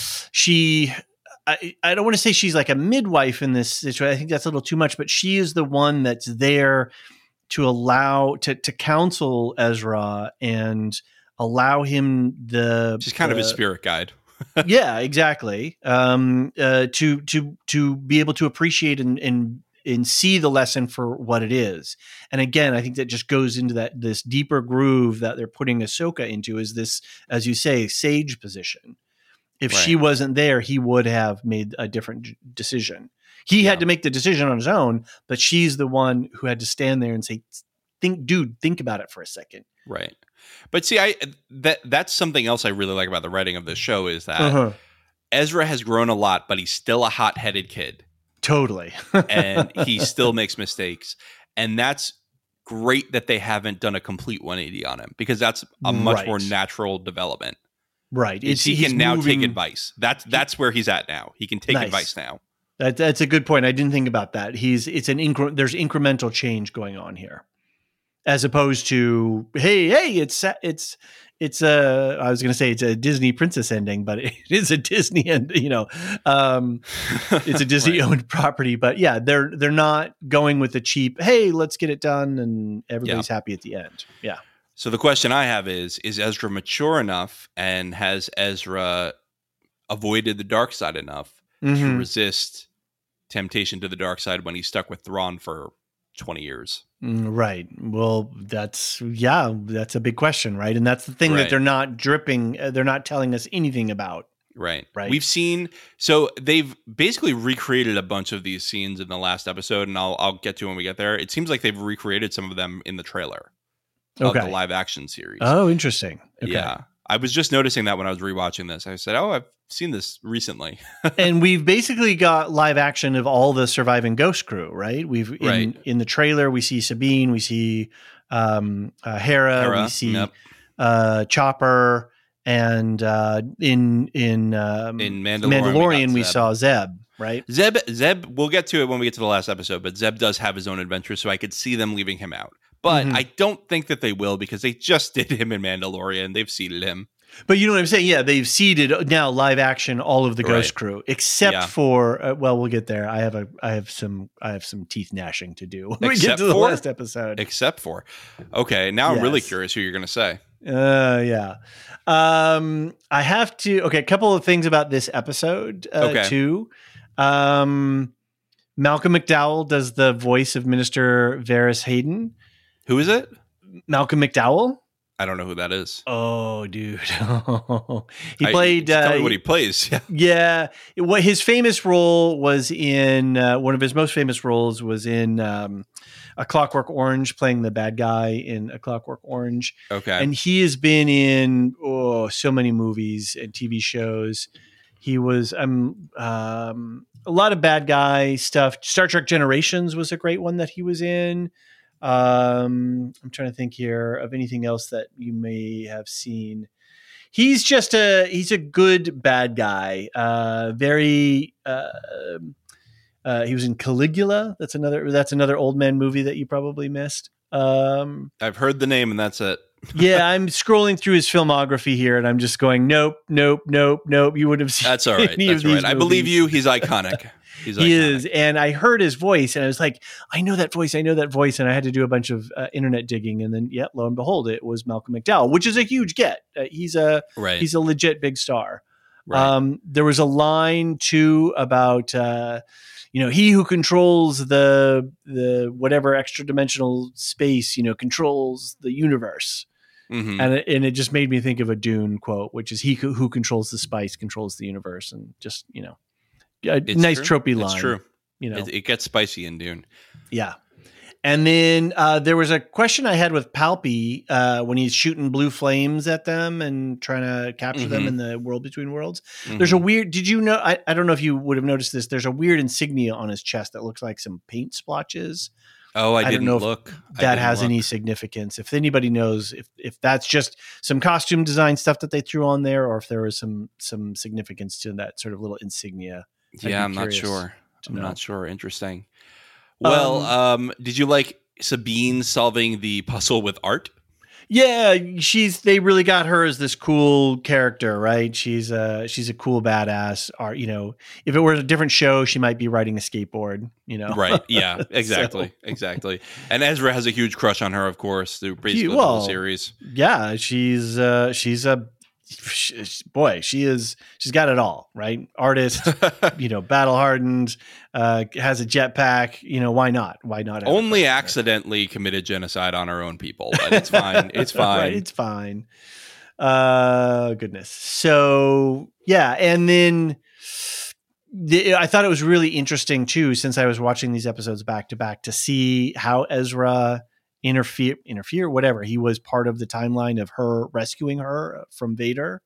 S2: don't want to say she's like a midwife in this situation. I think that's a little too much, but she is the one that's there to allow, to counsel Ezra and allow him
S1: she's kind of his spirit guide.
S2: Yeah, exactly. To be able to appreciate and see the lesson for what it is. And again, I think that just goes into this deeper groove that they're putting Ahsoka into, is this, as you say, sage position. If she wasn't there, he would have made a different decision. He had to make the decision on his own, but she's the one who had to stand there and say, think about it for a second.
S1: Right. But see, that's something else I really like about the writing of this show, is that Ezra has grown a lot, but he's still a hot-headed kid.
S2: Totally.
S1: And he still makes mistakes. And that's great that they haven't done a complete 180 on him, because that's a much more natural development.
S2: Right.
S1: He can now take advice. That's where he's at now. He can take advice now.
S2: That's a good point. I didn't think about that. There's incremental change going on here, as opposed to hey, it's I was going to say it's a Disney princess ending, but it is a Disney end. It's a Disney owned property. But yeah, they're not going with the cheap. Hey, let's get it done, and everybody's happy at the end. Yeah.
S1: So the question I have is Ezra mature enough, and has Ezra avoided the dark side enough to resist temptation to the dark side when he's stuck with Thrawn for 20 years?
S2: Right. Well, that's a big question, right? And that's the thing that they're not telling us anything about.
S1: Right. We've seen, so they've basically recreated a bunch of these scenes in the last episode, and I'll get to when we get there. It seems like they've recreated some of them in the trailer. Of the live action series.
S2: Oh, interesting. Okay.
S1: Yeah. I was just noticing that when I was rewatching this. I said, I've seen this recently.
S2: And we've basically got live action of all the surviving Ghost crew, right? In the trailer, we see Sabine, we see Hera, we see Chopper, and in Mandalorian we saw Zeb. Right.
S1: Zeb, we'll get to it when we get to the last episode, but Zeb does have his own adventure, so I could see them leaving him out. But I don't think that they will, because they just did him in Mandalorian. They've seeded him.
S2: But you know what I'm saying? Yeah, they've seeded now live action all of the Ghost crew, except for we'll get there. I have some teeth gnashing to do when we get to the last episode.
S1: Except for, okay, now I'm really curious who you're going to say.
S2: Yeah. I have to. Okay, a couple of things about this episode too. Malcolm McDowell does the voice of Minister Varys Hayden.
S1: Who is it?
S2: Malcolm McDowell.
S1: I don't know who that is.
S2: Oh, dude. He played.
S1: Tell me what he plays.
S2: Yeah. What his famous role was in, one of his most famous roles was in A Clockwork Orange, playing the bad guy in A Clockwork Orange.
S1: Okay.
S2: And he has been in so many movies and TV shows. He was a lot of bad guy stuff. Star Trek Generations was a great one that he was in. I'm trying to think here of anything else that you may have seen. He's a good bad guy. He was in Caligula. That's another old man movie that you probably missed.
S1: I've heard the name, and that's it.
S2: Yeah, I'm scrolling through his filmography here, and I'm just going, nope. You would have seen.
S1: That's all right. That's right. I believe you. He's iconic.
S2: He is. And I heard his voice, and I was like, I know that voice. And I had to do a bunch of internet digging, and then lo and behold, it was Malcolm McDowell, which is a huge get. He's a legit big star. Right. There was a line too about he who controls the whatever extra dimensional space, controls the universe. Mm-hmm. And it just made me think of a Dune quote, which is, he who controls the spice controls the universe. And just, a nice tropey line.
S1: It's true. It gets spicy in Dune.
S2: Yeah. And then there was a question I had with Palpy when he's shooting blue flames at them and trying to capture them in the World Between Worlds. Mm-hmm. There's a weird, did you know, I don't know if you would have noticed this, there's a weird insignia on his chest that looks like some paint splotches.
S1: Oh, I didn't know look.
S2: That has any significance. If anybody knows if that's just some costume design stuff that they threw on there, or if there was some significance to that sort of little insignia.
S1: Yeah, I'm not sure. Interesting. Well, did you like Sabine solving the puzzle with art?
S2: Yeah, they really got her as this cool character, right? She's a cool badass. If it were a different show, she might be riding a skateboard,
S1: Right. Yeah, exactly. Exactly. And Ezra has a huge crush on her, of course, through basically the whole series.
S2: Yeah, she's a boy, she's got it all, right? Artist, battle hardened, has a jetpack. Why not? Why not?
S1: Only accidentally committed genocide on her own people, but it's fine. It's fine.
S2: Right, it's fine. Goodness. So yeah, and then I thought it was really interesting too, since I was watching these episodes back to back, to see how Ezra interfere, whatever. He was part of the timeline of her rescuing her from Vader.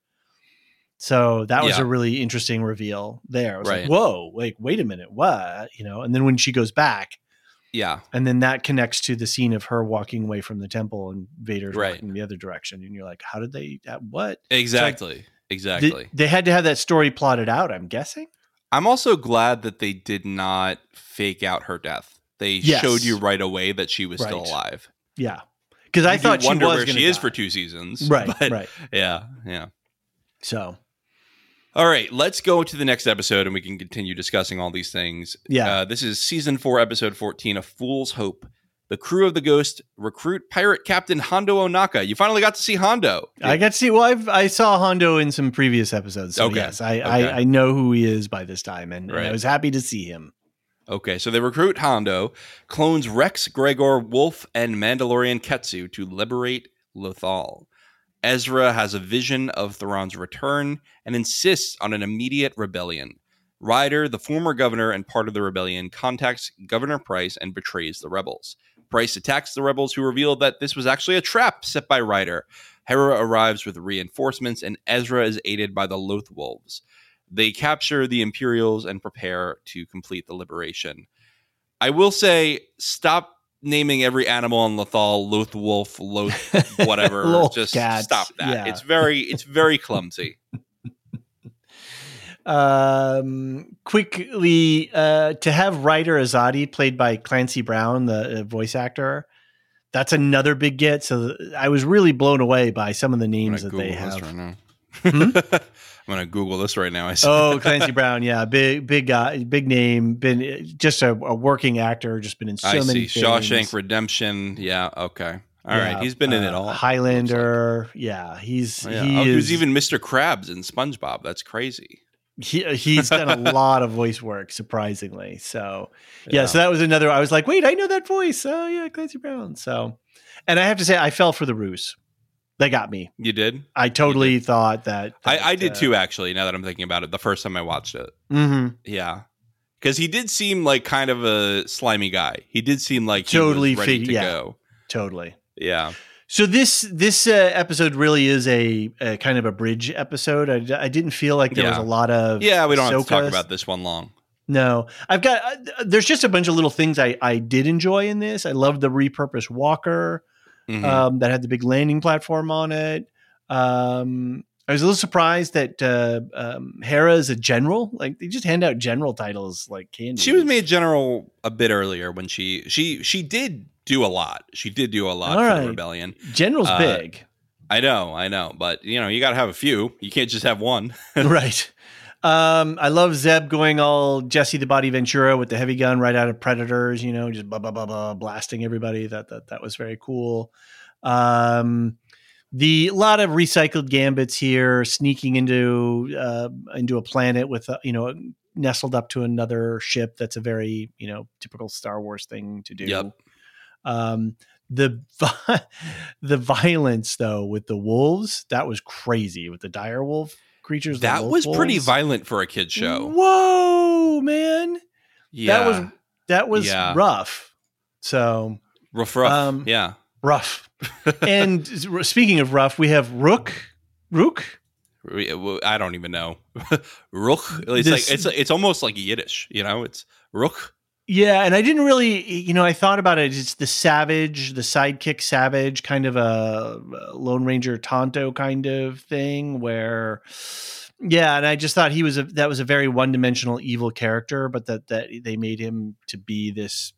S2: So that was a really interesting reveal there. I was like, whoa, wait a minute. What? And then when she goes back.
S1: Yeah.
S2: And then that connects to the scene of her walking away from the temple and Vader's walking the other direction. And you're like, how did they, what?
S1: Exactly. Exactly.
S2: They had to have that story plotted out, I'm guessing.
S1: I'm also glad that they did not fake out her death. They showed you right away that she was still alive.
S2: Yeah, because I thought she was
S1: where she is for 2 seasons.
S2: Right,
S1: but
S2: right.
S1: Yeah.
S2: So,
S1: all right, let's go to the next episode and we can continue discussing all these things.
S2: Yeah.
S1: This is season 4, episode 14, A Fool's Hope. The crew of the Ghost recruit pirate captain Hondo Ohnaka. You finally got to see Hondo.
S2: I got to see. Well, I saw Hondo in some previous episodes. So yes, I know who he is by this time, and I was happy to see him.
S1: Okay, so they recruit Hondo, clones Rex, Gregor, Wolf, and Mandalorian Ketsu to liberate Lothal. Ezra has a vision of Thrawn's return and insists on an immediate rebellion. Ryder, the former governor and part of the rebellion, contacts Governor Price and betrays the rebels. Price attacks the rebels, who reveal that this was actually a trap set by Ryder. Hera arrives with reinforcements, and Ezra is aided by the Loth Wolves. They capture the Imperials and prepare to complete the liberation. I will say, stop naming every animal on Lothal Loth Wolf, Loth whatever. Just
S2: cats.
S1: Stop that.
S2: Yeah.
S1: It's very clumsy.
S2: Quickly, to have Ryder Azadi played by Clancy Brown, the voice actor, that's another big get. So I was really blown away by some of the names that they have.
S1: Right now. I'm going to Google this right now.
S2: Clancy Brown. Yeah. Big guy, big name, been just a working actor, just been in so many things.
S1: Shawshank Redemption. Yeah. Okay. All right. He's been in it all.
S2: Highlander. Yeah. He was
S1: even Mr. Krabs in SpongeBob. That's crazy.
S2: He's done a lot of voice work, surprisingly. So so that was another. I was like, wait, I know that voice. Oh yeah, Clancy Brown. So, and I have to say, I fell for the ruse. They got me.
S1: You did?
S2: I totally thought that.
S1: I did too, actually. Now that I'm thinking about it, the first time I watched it.
S2: Mm-hmm.
S1: Yeah, because he did seem like kind of a slimy guy. He did seem like he was ready to go.
S2: Totally.
S1: Yeah.
S2: So this episode really is a kind of a bridge episode. I didn't feel like there was a lot of
S1: we don't have to talk about this one long.
S2: No, I've got there's just a bunch of little things I did enjoy in this. I loved the repurposed walker that had the big landing platform on it. I was a little surprised that Hera is a general. Like they just hand out general titles like candy.
S1: She was made general a bit earlier when she did do a lot. She did do a lot for the rebellion.
S2: General's big.
S1: I know. But, you got to have a few. You can't just have one.
S2: Right. I love Zeb going all Jesse the Body Ventura with the heavy gun right out of Predators, just blah, blah, blah, blah, blasting everybody. That was very cool. The lot of recycled gambits here, sneaking into a planet with, nestled up to another ship. That's a very, typical Star Wars thing to do.
S1: Yep.
S2: The violence though with the wolves, that was crazy with the dire wolf creatures.
S1: That was pretty violent for a kid's show.
S2: Whoa, man.
S1: Yeah.
S2: That was rough. So
S1: rough. Yeah.
S2: Rough. And speaking of rough, we have Rook.
S1: I don't even know. Rook. It's almost like Yiddish, it's Rook.
S2: Yeah, and I didn't really, I thought about it. It's the sidekick savage, kind of a Lone Ranger Tonto kind of thing where, and I just thought that was a very one-dimensional evil character, but that they made him to be this,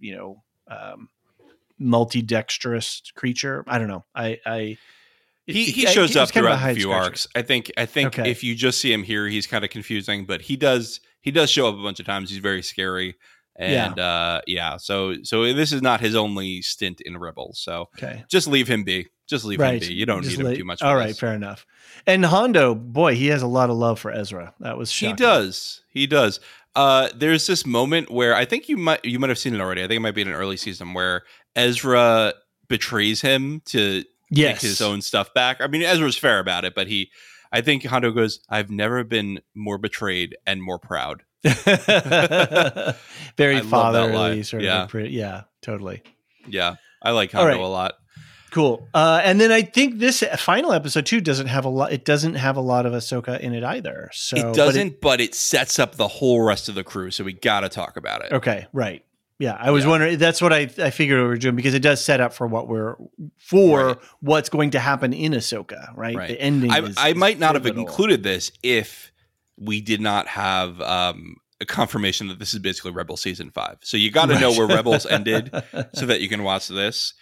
S2: multi-dexterous creature. I don't know.
S1: He shows up throughout a few arcs. I think if you just see him here, he's kind of confusing, but he does show up a bunch of times. He's very scary. And so this is not his only stint in Rebels. So just leave him be. Just leave him be. You don't need him too much.
S2: All right, fair enough. And Hondo, boy, he has a lot of love for Ezra. That was shocking.
S1: He does. There's this moment where I think you might have seen it already. I think it might be in an early season where Ezra betrays him to take his own stuff back. I mean, Ezra's fair about it, but I think Hondo goes, "I've never been more betrayed and more proud."
S2: Very fatherly sort of. Yeah, totally.
S1: Yeah, I like Hondo a lot.
S2: Cool. And then I think this final episode too doesn't have a lot. It doesn't have a lot of Ahsoka in it either. So
S1: it doesn't, but it sets up the whole rest of the crew. So we got to talk about it.
S2: Okay, right. Yeah, I was wondering. That's what I figured we were doing because it does set up for what's going to happen in Ahsoka. Right. The ending.
S1: I might not have included this if we did not have a confirmation that this is basically Rebels season 5. So you got to know where Rebels ended so that you can watch this.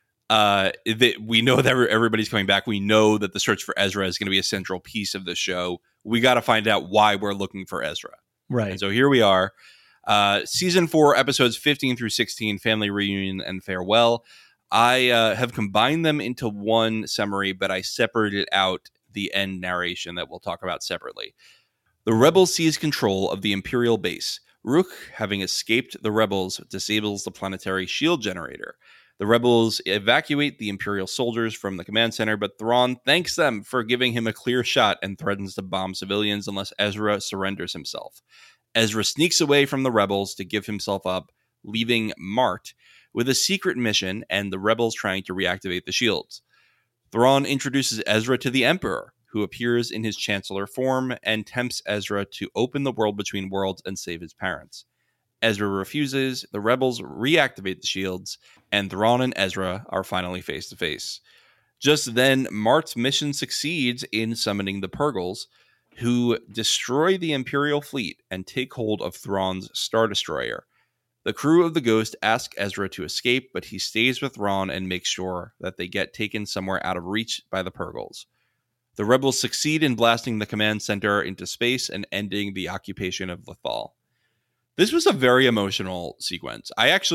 S1: We know that everybody's coming back. We know that the search for Ezra is going to be a central piece of the show. We got to find out why we're looking for Ezra.
S2: Right.
S1: And so here we are. Season 4, episodes 15 through 16, Family Reunion and Farewell. I have combined them into one summary, but I separated out the end narration that we'll talk about separately. The Rebels seize control of the Imperial base. Rook, having escaped the Rebels, disables the planetary shield generator. The Rebels evacuate the Imperial soldiers from the command center, but Thrawn thanks them for giving him a clear shot and threatens to bomb civilians unless Ezra surrenders himself. Ezra sneaks away from the Rebels to give himself up, leaving Mart with a secret mission and the Rebels trying to reactivate the shields. Thrawn introduces Ezra to the Emperor, who appears in his Chancellor form and tempts Ezra to open the world between worlds and save his parents. Ezra refuses, the Rebels reactivate the shields, and Thrawn and Ezra are finally face to face. Just then, Mart's mission succeeds in summoning the Purgles, who destroy the Imperial fleet and take hold of Thrawn's Star Destroyer. The crew of the Ghost ask Ezra to escape, but he stays with Thrawn and makes sure that they get taken somewhere out of reach by the Purgles. The Rebels succeed in blasting the command center into space and ending the occupation of Lothal. This was a very emotional sequence.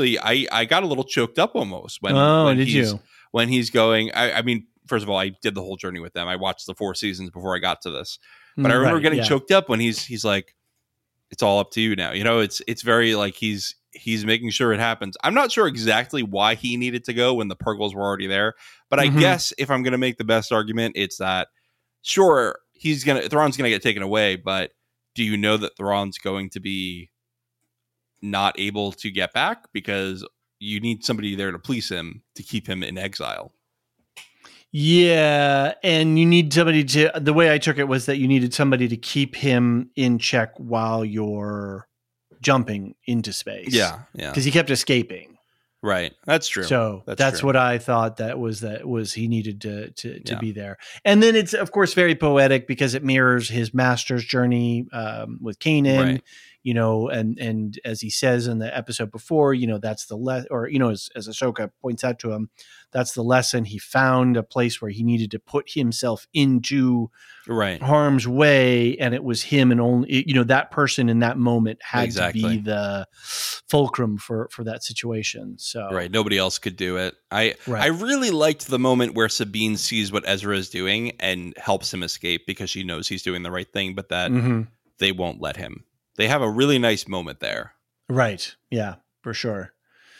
S1: I got a little choked up almost when he's going. I mean, first of all, I did the whole journey with them. I watched the 4 seasons before I got to this. But I remember getting choked up when he's like, it's all up to you now. You know, it's very like he's making sure it happens. I'm not sure exactly why he needed to go when the Purgles were already there. But I guess if I'm going to make the best argument, it's that, sure, Thrawn's going to get taken away. But do you know that Thrawn's going to be not able to get back? Because you need somebody there to police him to keep him in exile.
S2: Yeah, and you need somebody to, the way I took it was that you needed somebody to keep him in check while you're jumping into space.
S1: Yeah.
S2: Because he kept escaping.
S1: Right. That's true.
S2: So that's what I thought that was he needed to be there. And then it's, of course, very poetic because it mirrors his master's journey with Kanan. Right. You know, and as he says in the episode before, you know, that's the as Ahsoka points out to him, that's the lesson. He found a place where he needed to put himself into harm's way, and it was him and only, you know, that person in that moment had to be the fulcrum for that situation. So
S1: nobody else could do it. I really liked the moment where Sabine sees what Ezra is doing and helps him escape because she knows he's doing the right thing, but that they won't let him. They have a really nice moment there.
S2: Right. Yeah, for sure.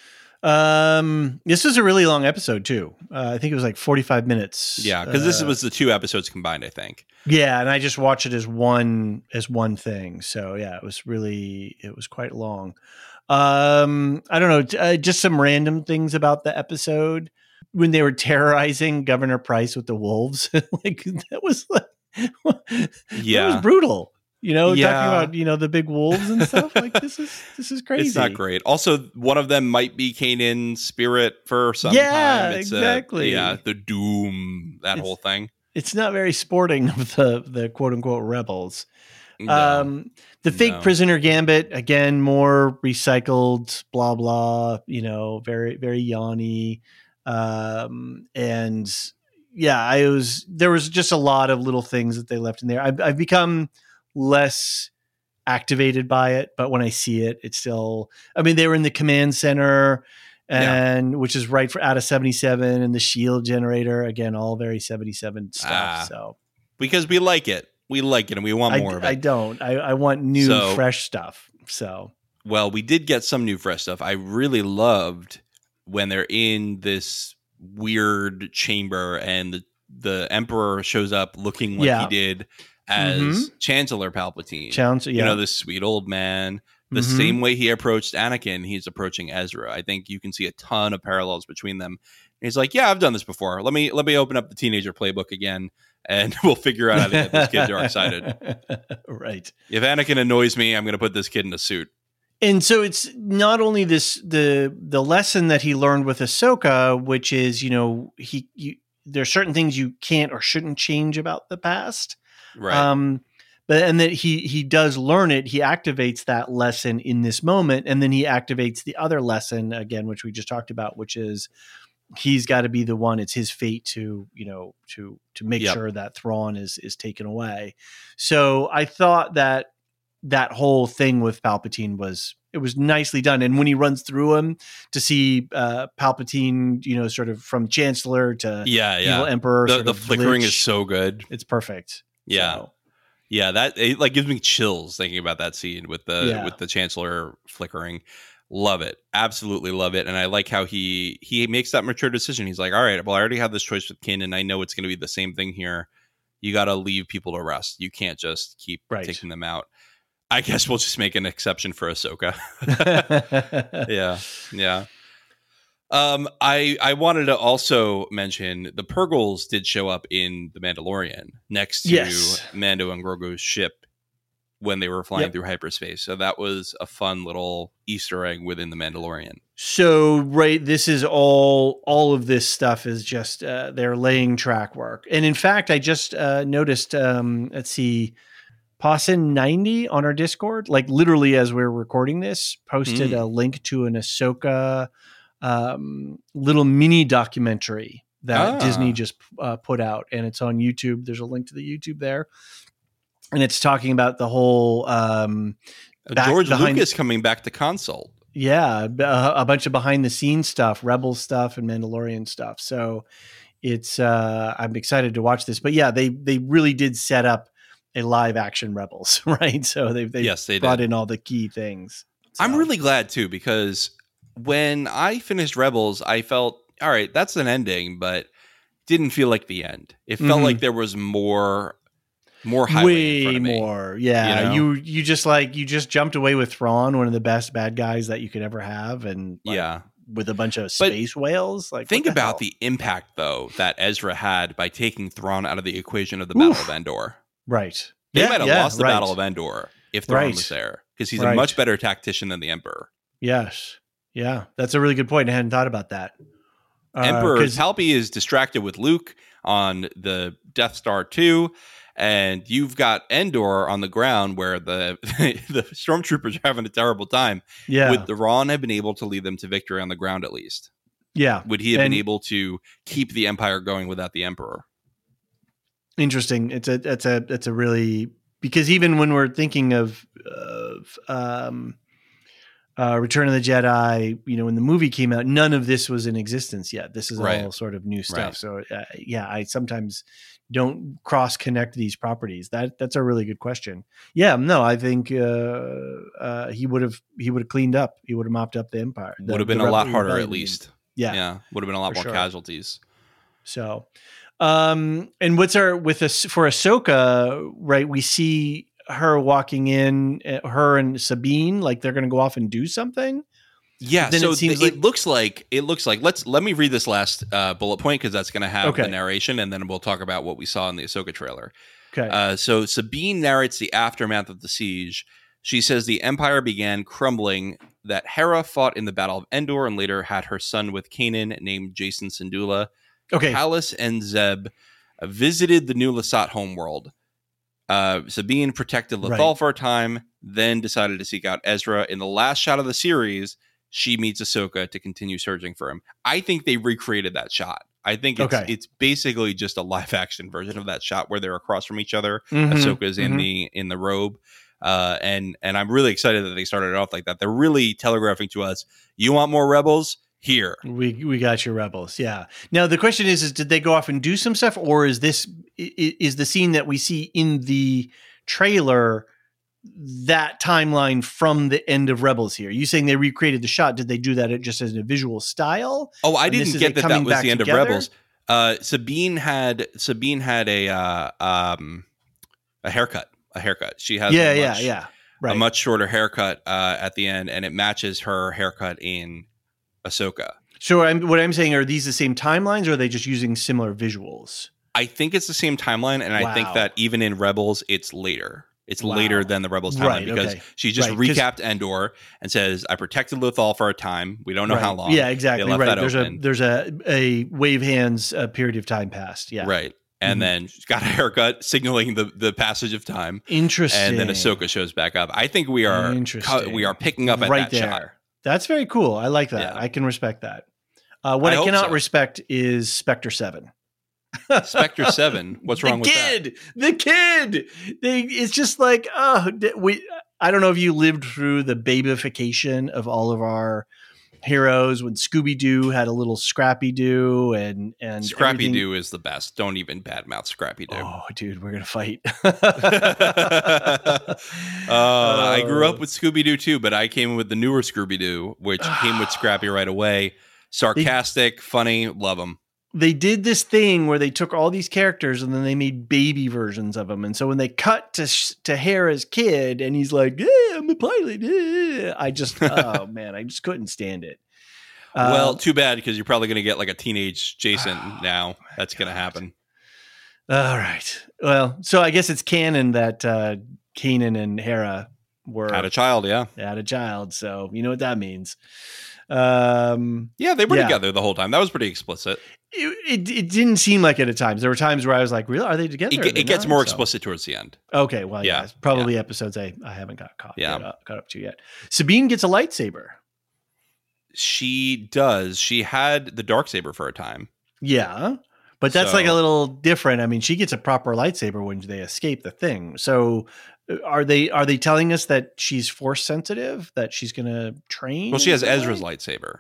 S2: This was a really long episode too. I think it was like 45 minutes.
S1: Yeah, because this was the 2 episodes combined, I think.
S2: Yeah, and I just watched it as one thing. So yeah, it was quite long. I don't know, just some random things about the episode when they were terrorizing Governor Price with the wolves. Like that was that was brutal. You know, talking about, you know, the big wolves and stuff. Like this is crazy.
S1: It's not great. Also, one of them might be Kanan's spirit for some time. It's
S2: exactly.
S1: The doom, whole thing.
S2: It's not very sporting of the quote unquote rebels. The fake prisoner gambit, again, more recycled, blah blah. You know, very very yawny, and yeah, there was just a lot of little things that they left in there. I've become less activated by it, but when I see it, it's still, I mean, they were in the command center and which is right for out of 77, and the shield generator, again, all very 77 stuff. So
S1: because we like it, and we want more of it.
S2: I don't. I want new, fresh stuff. So
S1: well, we did get some new, fresh stuff. I really loved when they're in this weird chamber and the Emperor shows up looking like he did as Chancellor Palpatine. You know, this sweet old man. The same way he approached Anakin, he's approaching Ezra. I think you can see a ton of parallels between them. And he's like, yeah, I've done this before. Let me open up the teenager playbook again, and we'll figure out how to get this kid dark-sided.
S2: Right.
S1: If Anakin annoys me, I'm going to put this kid in a suit.
S2: And so it's not only the lesson that he learned with Ahsoka, which is, you know, there are certain things you can't or shouldn't change about the past.
S1: Right.
S2: But and that he does learn it. He activates that lesson in this moment, and then he activates the other lesson again, which we just talked about, which is he's got to be the one. It's his fate to, you know, to make sure that Thrawn is taken away. So I thought that whole thing with Palpatine was nicely done. And when he runs through him to see Palpatine, you know, sort of from Chancellor to evil Emperor,
S1: the flickering is so good.
S2: It's perfect.
S1: Yeah. So. Yeah, that it like gives me chills thinking about that scene with the Chancellor flickering. Love it. Absolutely love it. And I like how he makes that mature decision. He's like, all right, well, I already have this choice with Kin, and I know it's going to be the same thing here. You got to leave people to rest. You can't just keep taking them out. I guess we'll just make an exception for Ahsoka. Yeah. I wanted to also mention the Purgles did show up in The Mandalorian next to Mando and Grogu's ship when they were flying through hyperspace. So that was a fun little Easter egg within The Mandalorian. So,
S2: this is all of this stuff is just they're laying track work. And in fact, I just noticed, let's see, Pawson90 on our Discord, like literally as we're recording this, posted a link to an Ahsoka little mini documentary that Disney just put out, and it's on YouTube. There's a link to the YouTube there, and it's talking about the whole
S1: George Lucas coming back to console.
S2: Yeah, a bunch of behind the scenes stuff, Rebel stuff, and Mandalorian stuff. So it's I'm excited to watch this. But yeah, they really did set up a live action Rebels, right? So they brought in all the key things. So.
S1: I'm really glad too, because when I finished Rebels, I felt, all right, that's an ending, but didn't feel like the end. It felt like there was more highway in front of me.
S2: More. Yeah. You know? you just jumped away with Thrawn, one of the best bad guys that you could ever have. And with a bunch of space whales. Like,
S1: think about the impact though, that Ezra had by taking Thrawn out of the equation of the Battle of Endor.
S2: Right.
S1: They might have lost the Battle of Endor if Thrawn was there, because he's a much better tactician than the Emperor.
S2: Yes. Yeah, that's a really good point. I hadn't thought about that.
S1: Emperor Palpy is distracted with Luke on the Death Star 2, and you've got Endor on the ground where the stormtroopers are having a terrible time.
S2: Yeah.
S1: Would Thrawn have been able to lead them to victory on the ground at least?
S2: Yeah.
S1: Would he have been able to keep the Empire going without the Emperor?
S2: Interesting. It's a really, because even when we're thinking of Return of the Jedi, you know, when the movie came out, none of this was in existence yet. This is all sort of new stuff. Right. So I sometimes don't cross connect these properties. That's a really good question. Yeah, no, I think he would have cleaned up. He would have mopped up the Empire.
S1: Would have been a lot harder, at least.
S2: Yeah,
S1: would have been a lot more casualties.
S2: So, and what's for Ahsoka, right? We see her walking in, her and Sabine, like they're going to go off and do something.
S1: Yeah, so it looks like let me read this last bullet point, because that's going to have the narration, and then we'll talk about what we saw in the Ahsoka trailer.
S2: Okay.
S1: So Sabine narrates the aftermath of the siege. She says the Empire began crumbling, that Hera fought in the Battle of Endor and later had her son with Kanan named Jacen Syndulla.
S2: Okay.
S1: Kallus and Zeb visited the new Lasat homeworld. Sabine protected Lothal for a time, then decided to seek out Ezra. In the last shot of the series, she meets Ahsoka to continue searching for him. I think they recreated that shot. I think it's basically just a live action version of that shot where they're across from each other. Ahsoka's in the robe. And I'm really excited that they started it off like that. They're really telegraphing to us, you want more Rebels? here.
S2: We got your Rebels. Yeah. Now the question is did they go off and do some stuff, or is the scene that we see in the trailer that timeline from the end of Rebels here? You saying they recreated the shot? Did they do that just as a visual style?
S1: Oh, I didn't get that was the end together? Of Rebels. Sabine had a haircut. She has a much shorter haircut at the end, and it matches her haircut in Ahsoka.
S2: So what I'm saying, are these the same timelines, or are they just using similar visuals?
S1: I think it's the same timeline, and I think that even in Rebels, it's later. It's later than the Rebels timeline because she just recapped Endor and says, "I protected Lothal for a time. We don't know how long."
S2: Yeah, exactly. Right. There's a wave hands period of time passed. Yeah.
S1: Right. And then she's got a haircut signaling the passage of time.
S2: Interesting.
S1: And then Ahsoka shows back up. I think we are picking up at that shot.
S2: That's very cool. I like that. Yeah. I can respect that. What I cannot respect is Spectre 7.
S1: Spectre 7. What's wrong with that?
S2: The kid. It's just like, I don't know if you lived through the babification of all of our heroes when Scooby-Doo had a little Scrappy-Doo and
S1: Scrappy-Doo is the best. Don't even badmouth Scrappy-Doo.
S2: Oh, dude, we're going to fight.
S1: I grew up with Scooby-Doo too, but I came with the newer Scooby-Doo, which came with Scrappy right away. Sarcastic, funny, love them.
S2: They did this thing where they took all these characters and then they made baby versions of them. And so when they cut to Hera's kid and he's like, I'm a pilot. I just, oh man, I just couldn't stand it.
S1: Well, too bad, because you're probably going to get like a teenage Jason now. That's going to happen.
S2: All right. Well, so I guess it's canon that Kanan and Hera
S1: had a child. Yeah.
S2: Had a child. So you know what that means.
S1: Yeah, they were together the whole time. That was pretty explicit.
S2: It didn't seem like it at times. There were times where I was like, really? Are they together?
S1: It gets more explicit towards the end.
S2: Okay, well, yeah. Probably episodes I haven't got caught up to yet. Sabine gets a lightsaber.
S1: She does. She had the Darksaber for a time.
S2: Yeah, but that's like a little different. I mean, she gets a proper lightsaber when they escape the thing. So are they telling us that she's force sensitive, that she's going to train?
S1: Well, she has Ezra's lightsaber.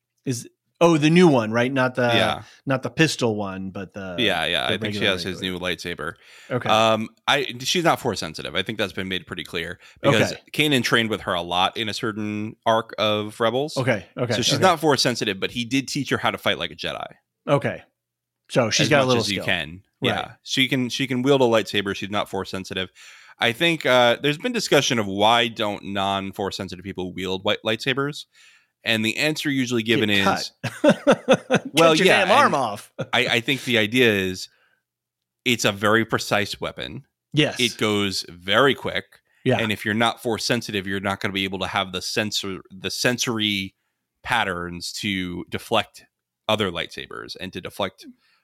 S2: The new one, right? Not the pistol one, but the
S1: I think she has his new lightsaber.
S2: Okay.
S1: She's not force sensitive. I think that's been made pretty clear because Kanan trained with her a lot in a certain arc of Rebels.
S2: Okay.
S1: So she's not force sensitive, but he did teach her how to fight like a Jedi.
S2: Okay. So she's got a little skill.
S1: You can. Right. Yeah. She can wield a lightsaber. She's not force sensitive. I think there's been discussion of why don't non-force sensitive people wield lightsabers. And the answer usually given is,
S2: well, your damn arm off.
S1: I think the idea is it's a very precise weapon.
S2: Yes.
S1: It goes very quick.
S2: Yeah.
S1: And if you're not force sensitive, you're not going to be able to have the sensory patterns to deflect other lightsabers and to deflect,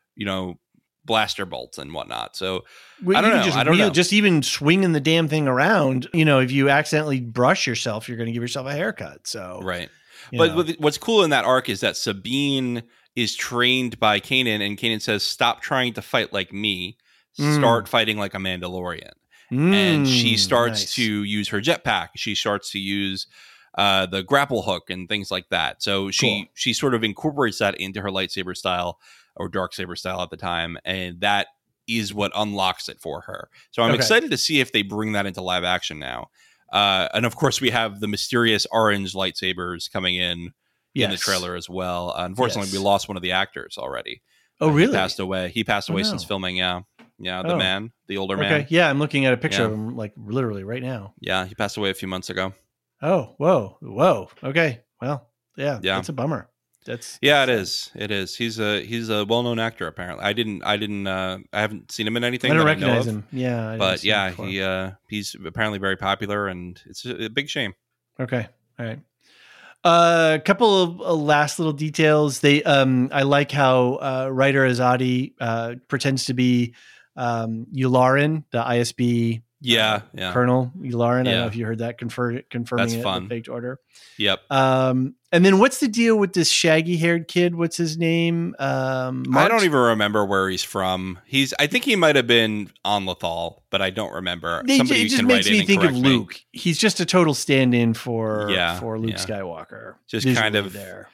S1: blaster bolts and whatnot. So I don't know.
S2: Just even swinging the damn thing around, if you accidentally brush yourself, you're going to give yourself a haircut. So
S1: right. But what's cool in that arc is that Sabine is trained by Kanan, and Kanan says, "Stop trying to fight like me. Start fighting like a Mandalorian." And she starts to use her jetpack. She starts to use the grapple hook and things like that. So she sort of incorporates that into her lightsaber style or darksaber style at the time, and that is what unlocks it for her. So I'm excited to see if they bring that into live action now. And of course, we have the mysterious orange lightsabers coming in the trailer as well. Unfortunately, we lost one of the actors already.
S2: Oh, really?
S1: He passed away since filming. Yeah, the older man.
S2: Okay, yeah, I'm looking at a picture of him, like literally right now.
S1: Yeah, he passed away a few months ago.
S2: Oh, whoa. Okay, well, yeah, it's a bummer.
S1: It is. He's a well-known actor. Apparently, I haven't seen him in anything.
S2: I don't recognize him. Yeah,
S1: but he's apparently very popular, and it's a big shame.
S2: Okay, all right. A couple of last little details. I like how Ryder Azadi pretends to be Yularen, the ISB Colonel Yularen. I don't know if you heard that confirming
S1: That's
S2: it,
S1: fun.
S2: the faked order.
S1: Yep.
S2: And then what's the deal with this shaggy haired kid? What's his name?
S1: I don't even remember where he's from. I think he might have been on Lothal, but I don't remember.
S2: It just makes me think of Luke. He's just a total stand-in for Luke Skywalker.
S1: Just kind of
S2: there,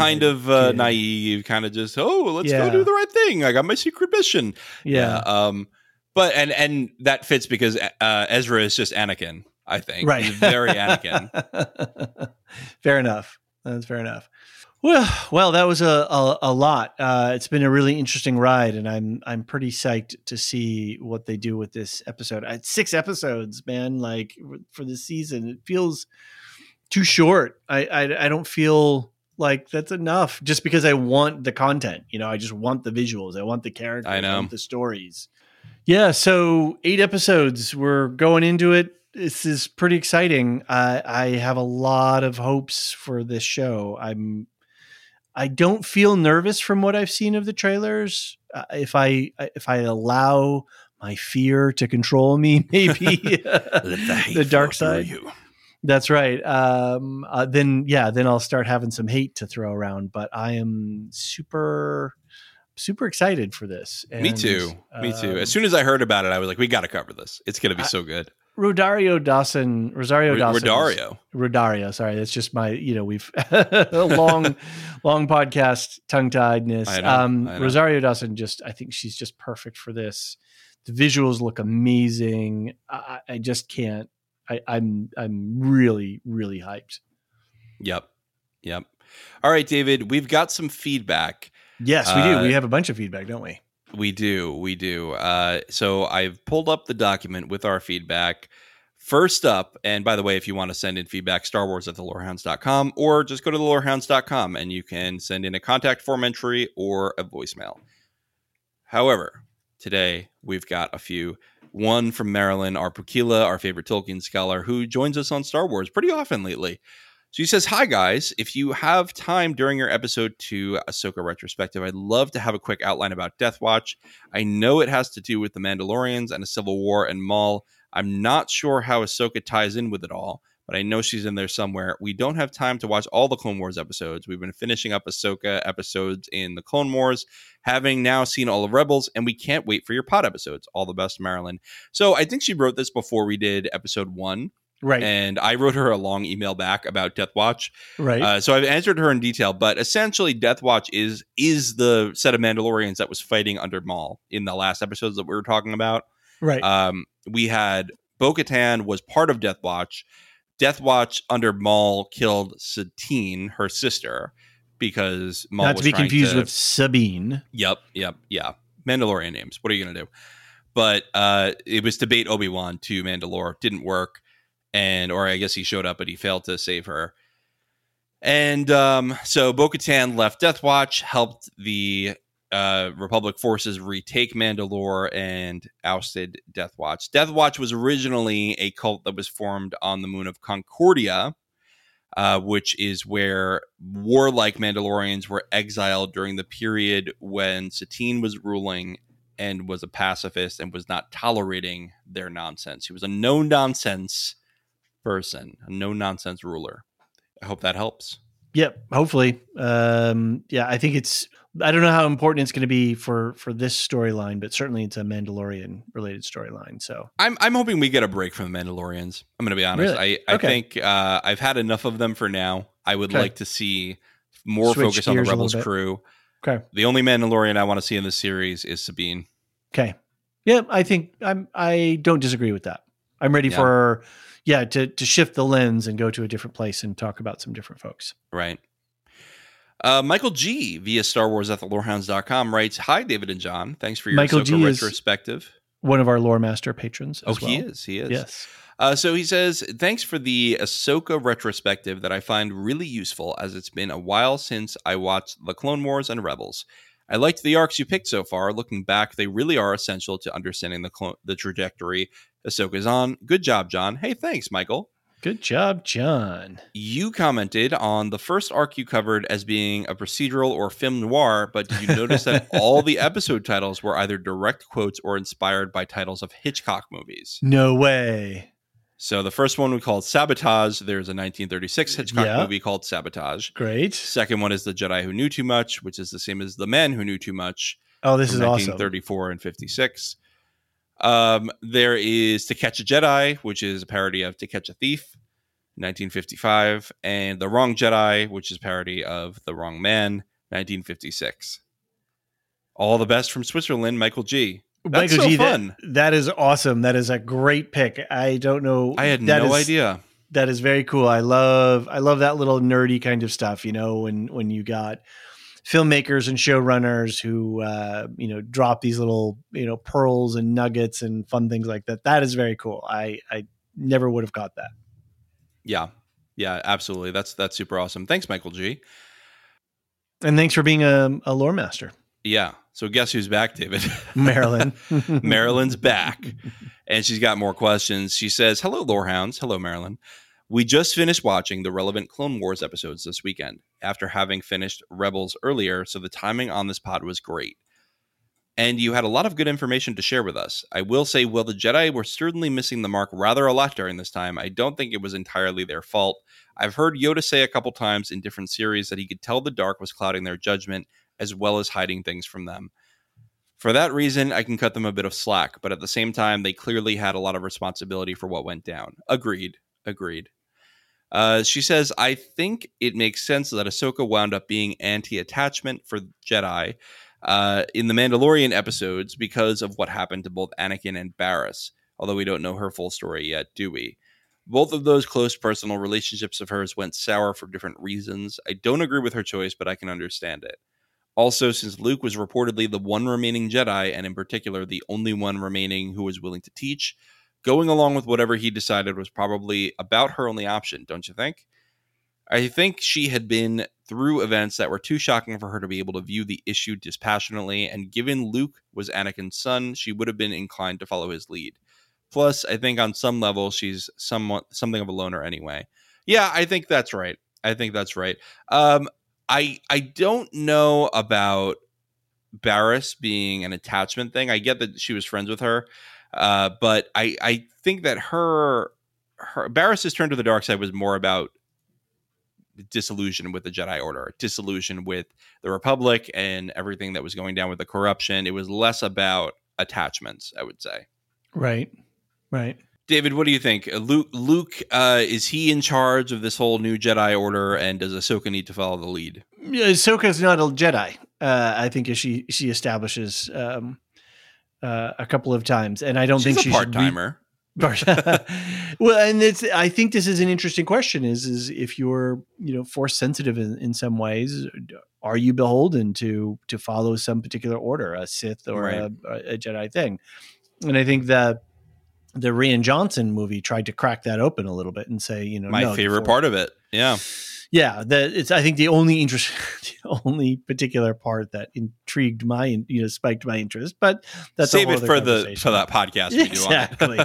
S1: naive, kind of just let's go do the right thing. I got my secret mission. But and that fits because Ezra is just Anakin. I think he's very Anakin.
S2: Fair enough. That's fair enough. Well, that was a lot. It's been a really interesting ride, and I'm pretty psyched to see what they do with this episode. 6 episodes, man. Like for this season, it feels too short. I don't feel like that's enough. Just because I want the content, I just want the visuals. I want the characters. I want the stories. Yeah. So 8 episodes. We're going into it. This is pretty exciting. I have a lot of hopes for this show. I don't feel nervous from what I've seen of the trailers. If I allow my fear to control me, maybe the dark side. That's right. Then I'll start having some hate to throw around. But I am super excited for this. And,
S1: me too. As soon as I heard about it, I was like, we got to cover this. It's going to be so good.
S2: Rosario Dawson. Rodario. Sorry, that's just my. We've a long podcast tongue-tiedness. I know. Rosario Dawson. I think she's just perfect for this. The visuals look amazing. I just can't. I'm really hyped.
S1: Yep. All right, David. We've got some feedback.
S2: Yes, we do. We have a bunch of feedback, don't we?
S1: We do. So I've pulled up the document with our feedback. First up, and by the way, if you want to send in feedback, StarWars@theLorehounds.com, or just go to theLorehounds.com and you can send in a contact form entry or a voicemail. However, today we've got a few. One from Marilyn Arpukila, our favorite Tolkien scholar, who joins us on Star Wars pretty often lately. So he says, hi, guys. If you have time during your episode 2 Ahsoka retrospective, I'd love to have a quick outline about Death Watch. I know it has to do with the Mandalorians and a civil war and Maul. I'm not sure how Ahsoka ties in with it all, but I know she's in there somewhere. We don't have time to watch all the Clone Wars episodes. We've been finishing up Ahsoka episodes in the Clone Wars, having now seen all of Rebels, and we can't wait for your pod episodes. All the best, Marilyn. So I think she wrote this before we did episode 1.
S2: Right.
S1: And I wrote her a long email back about Death Watch.
S2: Right.
S1: So I've answered her in detail, but essentially Death Watch is the set of Mandalorians that was fighting under Maul in the last episodes that we were talking about.
S2: Right.
S1: We had Bo-Katan was part of Death Watch. Death Watch under Maul killed Satine, her sister, because Maul was
S2: not to be confused with Sabine.
S1: Yep. Yeah. Mandalorian names. What are you going to do? But it was to bait Obi-Wan to Mandalore. Didn't work. Or I guess he showed up, but he failed to save her. And so Bo-Katan left Death Watch, helped the Republic forces retake Mandalore, and ousted Death Watch. Death Watch was originally a cult that was formed on the moon of Concordia, which is where warlike Mandalorians were exiled during the period when Satine was ruling and was a pacifist and was not tolerating their nonsense. He was a no-nonsense person, a no-nonsense ruler. I hope that helps.
S2: Yep, hopefully. I think I don't know how important it's going to be for this storyline, but certainly it's a Mandalorian related storyline. So
S1: I'm hoping we get a break from the Mandalorians. I'm going to be honest.
S2: Really?
S1: I think I've had enough of them for now. I would like to see more focus on the Rebels crew.
S2: Okay.
S1: The only Mandalorian I want to see in this series is Sabine.
S2: Okay. Yeah, I think I don't disagree with that. I'm ready for to shift the lens and go to a different place and talk about some different folks.
S1: Right. Michael G via StarWars@theLorehounds.com writes, hi, David and John. Thanks for your
S2: Michael G
S1: retrospective.
S2: One of our Lore Master patrons as well.
S1: He is.
S2: Yes.
S1: So he says, thanks for the Ahsoka retrospective that I find really useful, as it's been a while since I watched The Clone Wars and Rebels. I liked the arcs you picked so far. Looking back, they really are essential to understanding the trajectory Ahsoka's on. Good job, John. Hey, thanks, Michael.
S2: Good job, John.
S1: You commented on the first arc you covered as being a procedural or film noir, but did you notice that all the episode titles were either direct quotes or inspired by titles of Hitchcock movies?
S2: No way.
S1: So the first one we called Sabotage. There's a 1936 Hitchcock movie called Sabotage.
S2: Great.
S1: Second one is The Jedi Who Knew Too Much, which is the same as The Men Who Knew Too Much.
S2: Oh, this is
S1: 1934 and 56. There is To Catch a Jedi, which is a parody of To Catch a Thief, 1955, and The Wrong Jedi, which is a parody of The Wrong Man, 1956. All the best from Switzerland, Michael G. That's Michael G, fun.
S2: That is awesome. That is a great pick. I don't know.
S1: I had no idea.
S2: That is very cool. I love that little nerdy kind of stuff, when you got filmmakers and showrunners who, drop these little, pearls and nuggets and fun things like that. That is very cool. I never would have got that.
S1: Yeah. Yeah, absolutely. That's super awesome. Thanks, Michael G.
S2: And thanks for being a lore master.
S1: Yeah. So guess who's back, David?
S2: Marilyn.
S1: Marilyn's back. And she's got more questions. She says, hello, Lorehounds. Hello, Marilyn. We just finished watching the relevant Clone Wars episodes this weekend after having finished Rebels earlier, so the timing on this pod was great. And you had a lot of good information to share with us. I will say, while the Jedi were certainly missing the mark rather a lot during this time, I don't think it was entirely their fault. I've heard Yoda say a couple times in different series that he could tell the dark was clouding their judgment as well as hiding things from them. For that reason, I can cut them a bit of slack, but at the same time, they clearly had a lot of responsibility for what went down. Agreed. She says, I think it makes sense that Ahsoka wound up being anti-attachment for Jedi in the Mandalorian episodes because of what happened to both Anakin and Barriss, although we don't know her full story yet, do we? Both of those close personal relationships of hers went sour for different reasons. I don't agree with her choice, but I can understand it. Also, since Luke was reportedly the one remaining Jedi, and in particular the only one remaining who was willing to teach, going along with whatever he decided was probably about her only option, don't you think? I think she had been through events that were too shocking for her to be able to view the issue dispassionately, and given Luke was Anakin's son, she would have been inclined to follow his lead. Plus, I think on some level, she's something of a loner anyway. Yeah, I think that's right. I don't know about Barriss being an attachment thing. I get that she was friends with her, but I think that her Barriss's turn to the dark side was more about disillusion with the Jedi Order, disillusion with the Republic and everything that was going down with the corruption. It was less about attachments, I would say.
S2: Right.
S1: David, what do you think? Luke, is he in charge of this whole new Jedi Order, and does Ahsoka need to follow the lead?
S2: Yeah, Ahsoka's not a Jedi. I think as she establishes a couple of times, and I don't think she's
S1: a part-timer.
S2: Well, and I think this is an interesting question: is if you're force sensitive in some ways, are you beholden to follow some particular order, a Sith or a Jedi thing? And I think that the Rian Johnson movie tried to crack that open a little bit and say,
S1: my favorite part of it. Yeah.
S2: I think the only particular part that intrigued spiked my interest, but that's
S1: save it for that podcast.
S2: Exactly.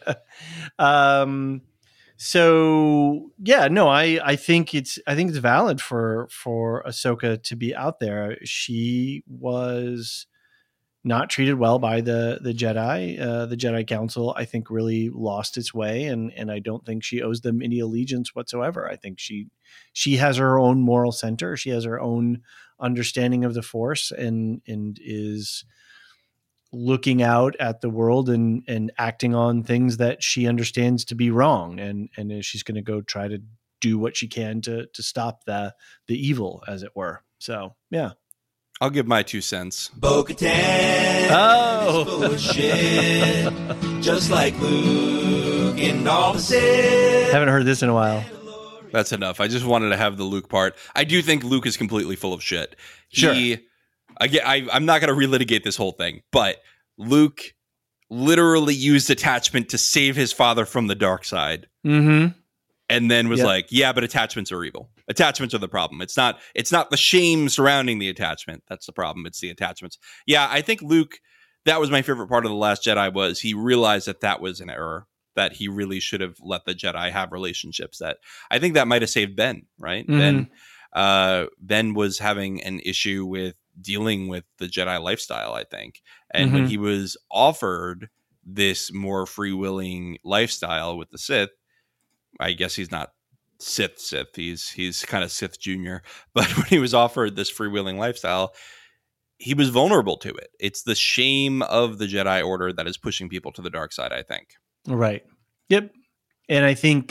S2: So yeah, no, I think it's valid for Ahsoka to be out there. She was not treated well by the Jedi. The Jedi Council, I think, really lost its way, and I don't think she owes them any allegiance whatsoever. I think she has her own moral center. She has her own understanding of the Force, and is looking out at the world and acting on things that she understands to be wrong, and she's going to go try to do what she can to stop the evil, as it were. So yeah.
S1: I'll give my 2 cents.
S4: Bo-Katan is full of shit, just like Luke and all the Sith.
S2: Haven't heard this in a while.
S1: That's enough. I just wanted to have the Luke part. I do think Luke is completely full of shit.
S2: Sure.
S1: I'm not going to relitigate this whole thing, but Luke literally used attachment to save his father from the dark side.
S2: Mm-hmm.
S1: And then was like, yeah, but attachments are evil. Attachments are the problem. It's not the shame surrounding the attachment. That's the problem. It's the attachments. Yeah, I think Luke, that was my favorite part of The Last Jedi, was he realized that was an error. that he really should have let the Jedi have relationships. That I think that might have saved Ben, right? Ben was having an issue with dealing with the Jedi lifestyle, I think. And when he was offered this more free-willing lifestyle with the Sith, I guess he's not Sith. He's kind of Sith Junior. But when he was offered this free-willing lifestyle, he was vulnerable to it. It's the shame of the Jedi Order that is pushing people to the dark side, I think.
S2: Right. Yep. And I think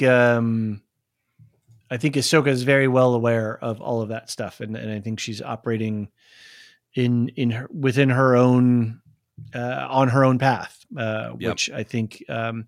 S2: Ahsoka is very well aware of all of that stuff, and I think she's operating within her own on her own path, which I think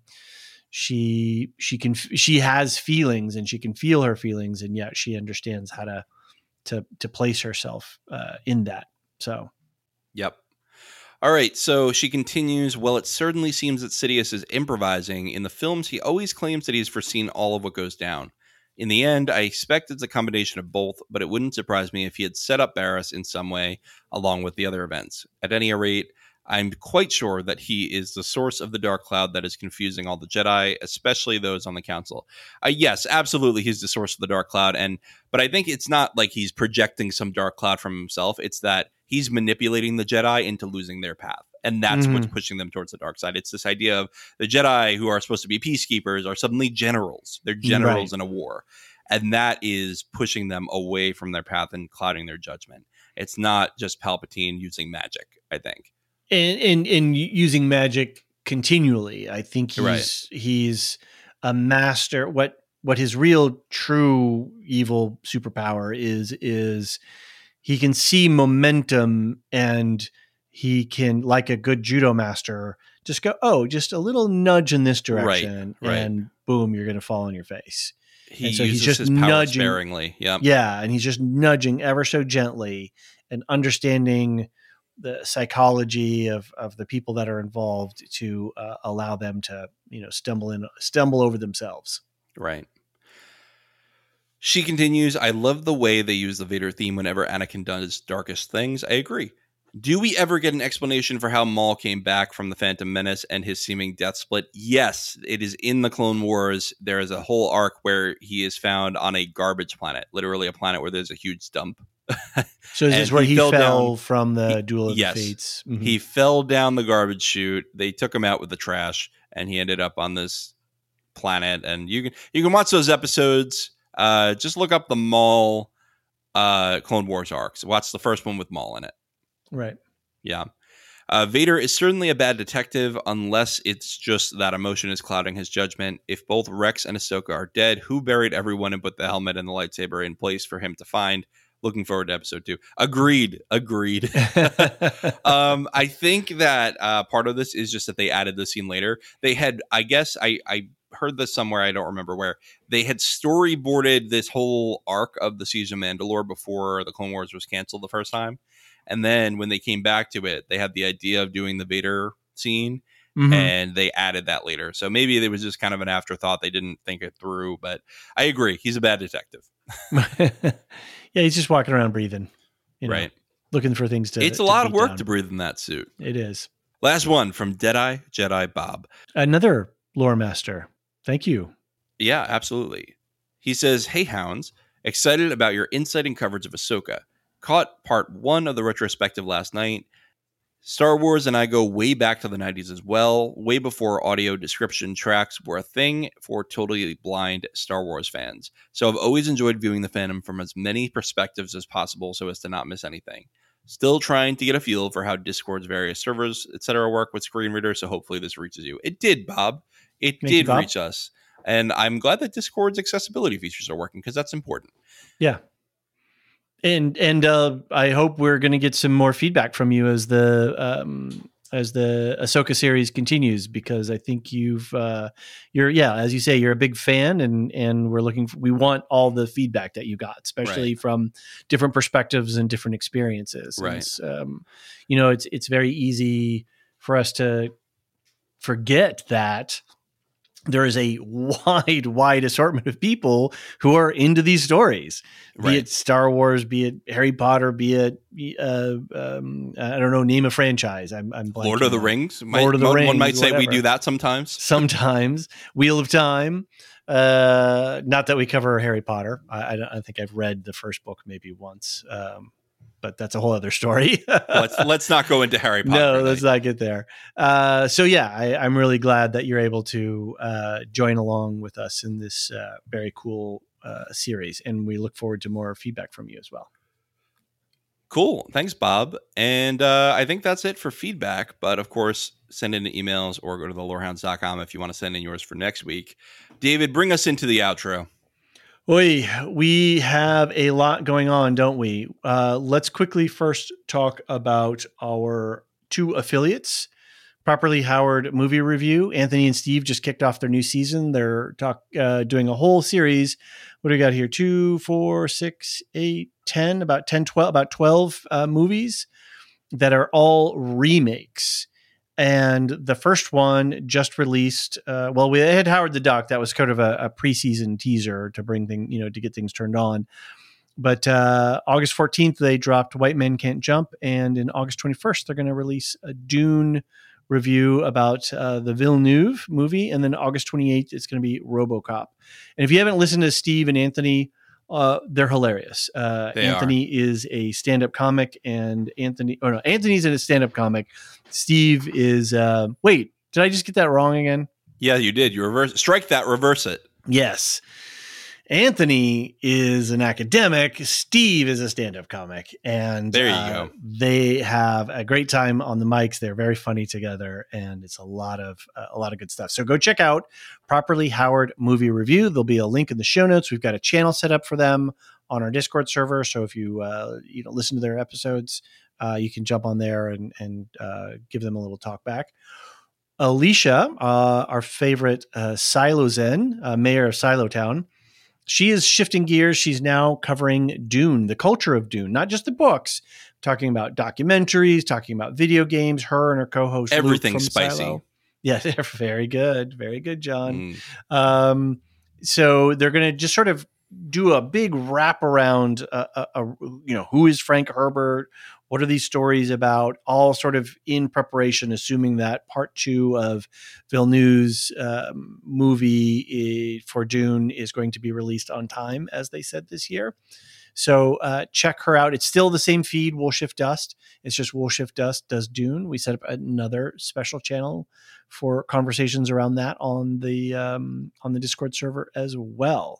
S2: she has feelings and she can feel her feelings, and yet she understands how to place herself in that. So,
S1: yep. All right, so she continues, well, it certainly seems that Sidious is improvising. In the films, he always claims that he's foreseen all of what goes down. In the end, I expect it's a combination of both, but it wouldn't surprise me if he had set up Barriss in some way, along with the other events. At any rate, I'm quite sure that he is the source of the dark cloud that is confusing all the Jedi, especially those on the council. Yes, absolutely, he's the source of the dark cloud, but I think it's not like he's projecting some dark cloud from himself. It's that he's manipulating the Jedi into losing their path. And that's what's pushing them towards the dark side. It's this idea of the Jedi, who are supposed to be peacekeepers, are suddenly generals. They're generals in a war. And that is pushing them away from their path and clouding their judgment. It's not just Palpatine using magic, I think.
S2: And using magic continually. I think he's a master. What his real true evil superpower is he can see momentum, and he can, like a good judo master, just go, just a little nudge in this direction, and boom, you're going to fall on your face.
S1: He's just his power nudging sparingly.
S2: Yeah. And he's just nudging ever so gently and understanding the psychology of the people that are involved to allow them to, stumble over themselves.
S1: Right. She continues, I love the way they use the Vader theme whenever Anakin does darkest things. I agree. Do we ever get an explanation for how Maul came back from the Phantom Menace and his seeming death split? Yes, it is in the Clone Wars. There is a whole arc where he is found on a garbage planet, literally a planet where there's a huge dump.
S2: So is this where he fell from the Duel of the Fates?
S1: Mm-hmm. He fell down the garbage chute. They took him out with the trash, and he ended up on this planet. And you can watch those episodes. Just look up the Maul Clone Wars arcs. Watch the first one with Maul in it.
S2: Right.
S1: Yeah. Vader is certainly a bad detective unless it's just that emotion is clouding his judgment. If both Rex and Ahsoka are dead, who buried everyone and put the helmet and the lightsaber in place for him to find? Looking forward to episode 2. Agreed. I think that part of this is just that they added the scene later. They had, I guess, I heard this somewhere, I don't remember where, they had storyboarded this whole arc of the Siege of Mandalore before the Clone Wars was canceled the first time. And then when they came back to it, they had the idea of doing the Vader scene, and they added that later. So maybe it was just kind of an afterthought. They didn't think it through, but I agree. He's a bad detective.
S2: Yeah, he's just walking around breathing,
S1: right?
S2: Looking for things to.
S1: It's a lot of work to breathe in that suit.
S2: It is.
S1: Last one from Deadeye Jedi Bob.
S2: Another lore master. Thank you.
S1: Yeah, absolutely. He says, "Hey Hounds, excited about your insight and coverage of Ahsoka. Caught part 1 of the retrospective last night. Star Wars and I go way back to the 90s as well, way before audio description tracks were a thing for totally blind Star Wars fans. So I've always enjoyed viewing the fandom from as many perspectives as possible so as to not miss anything. Still trying to get a feel for how Discord's various servers, etc. work with screen readers, so hopefully this reaches you." It did, Bob. It did reach us. And I'm glad that Discord's accessibility features are working, because that's important.
S2: Yeah. And I hope we're going to get some more feedback from you as the Ahsoka series continues, because I think you're as you say, you're a big fan, and we want all the feedback that you got, especially from different perspectives and different experiences.
S1: Right.
S2: And, it's very easy for us to forget that there is a wide assortment of people who are into these stories, be it Star Wars, be it Harry Potter, be it, I don't know, name a franchise. I'm
S1: Lord of the Rings.
S2: Lord of the Rings.
S1: One might say
S2: whatever.
S1: we do that sometimes.
S2: Sometimes. Wheel of Time. Not that we cover Harry Potter. I think I've read the first book maybe once. But that's a whole other story.
S1: let's not go into Harry Potter.
S2: No, let's not get there. So yeah, I'm really glad that you're able to join along with us in this very cool series, and we look forward to more feedback from you as well.
S1: Cool. Thanks, Bob. And I think that's it for feedback. But of course, send in emails or go to thelorehounds.com if you want to send in yours for next week. David, bring us into the outro.
S2: We have a lot going on, don't we? Let's quickly first talk about our 2 affiliates. Properly Howard Movie Review. Anthony and Steve just kicked off their new season. They're doing a whole series. What do we got here? 2, 4, 6, 8, 10, about 12 movies that are all remakes. And the first one just released. We had Howard the Duck. That was kind of a preseason teaser to bring to get things turned on. But August 14th, they dropped White Men Can't Jump. And in August 21st, they're going to release a Dune review about the Villeneuve movie. And then August 28th, it's going to be RoboCop. And if you haven't listened to Steve and Anthony, they're hilarious. Anthony is a stand-up comic, and Anthony's a stand-up comic. Steve is, wait, did I just get that wrong again?
S1: Yeah, you did. You strike that, reverse it.
S2: Yes. Anthony is an academic. Steve is a stand-up comic, and
S1: there you go.
S2: They have a great time on the mics. They're very funny together, and it's a lot of good stuff. So go check out Properly Howard Movie Review. There'll be a link in the show notes. We've got a channel set up for them on our Discord server. So if you listen to their episodes, you can jump on there and give them a little talk back. Alicia, our favorite Silo Zen, mayor of Silotown. She is shifting gears. She's now covering Dune, the culture of Dune, not just the books, talking about documentaries, talking about video games, her and her co-host.
S1: Everything spicy.
S2: Silo. Yeah, very good. Very good, John. So they're going to just sort of do a big wrap around, who is Frank Herbert? What are these stories about? All sort of in preparation, assuming that part 2 of Villeneuve's movie for Dune is going to be released on time, as they said this year. So check her out. It's still the same feed, We'll Shift Dust. It's just We'll Shift Dust does Dune. We set up another special channel for conversations around that on the Discord server as well.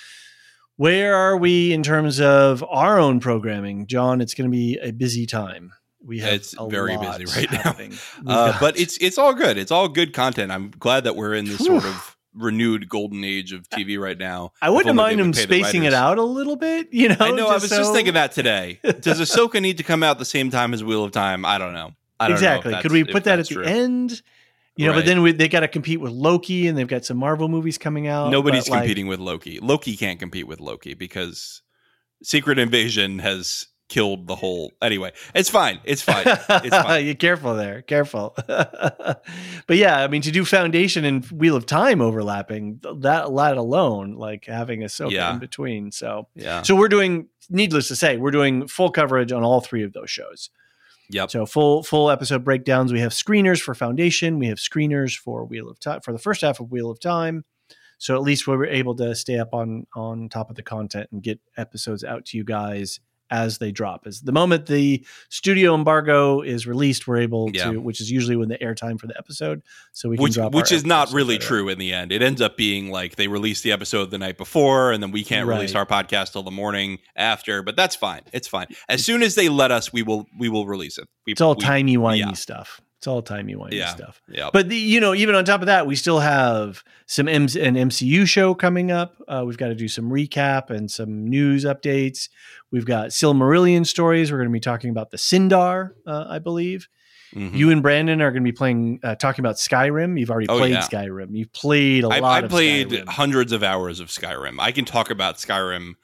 S2: Where are we in terms of our own programming, John? It's going to be a busy time.
S1: It's very busy right now, but it's all good. It's all good content. I'm glad that we're in this sort of renewed golden age of TV right now.
S2: I wouldn't mind them spacing it out a little bit.
S1: I know. I was just thinking that today. Does Ahsoka need to come out the same time as Wheel of Time? I don't know.
S2: Exactly. Could we put that at the end? Right. But then they got to compete with Loki, and they've got some Marvel movies coming out.
S1: Nobody's competing with Loki. Loki can't compete with Loki because Secret Invasion has killed the whole. Anyway, it's fine. It's fine.
S2: You're careful there. Careful. But yeah, I mean, to do Foundation and Wheel of Time overlapping, that alone, like having Ahsoka in between. So we're doing, needless to say, we're doing full coverage on all 3 of those shows.
S1: Yep.
S2: So full episode breakdowns. We have screeners for Foundation. We have screeners for Wheel of Time for the first half of Wheel of Time. So at least we were able to stay up on top of the content and get episodes out to you guys as they drop. As the moment the studio embargo is released, we're able to, which is usually when the airtime for the episode. So we can drop
S1: which is not really true in the end. It ends up being like they release the episode the night before, and then we can't release our podcast till the morning after. But that's fine. It's fine. As soon as they let us, we will release it.
S2: It's all timey-wimey stuff. It's all timey-wimey stuff. Yeah. But even on top of that, we still have an MCU show coming up. We've got to do some recap and some news updates. We've got Silmarillion stories. We're going to be talking about the Sindar, I believe. Mm-hmm. You and Brandon are going to be talking about Skyrim. You've already played Skyrim. You've played a lot of Skyrim.
S1: I played hundreds of hours of Skyrim. I can talk about Skyrim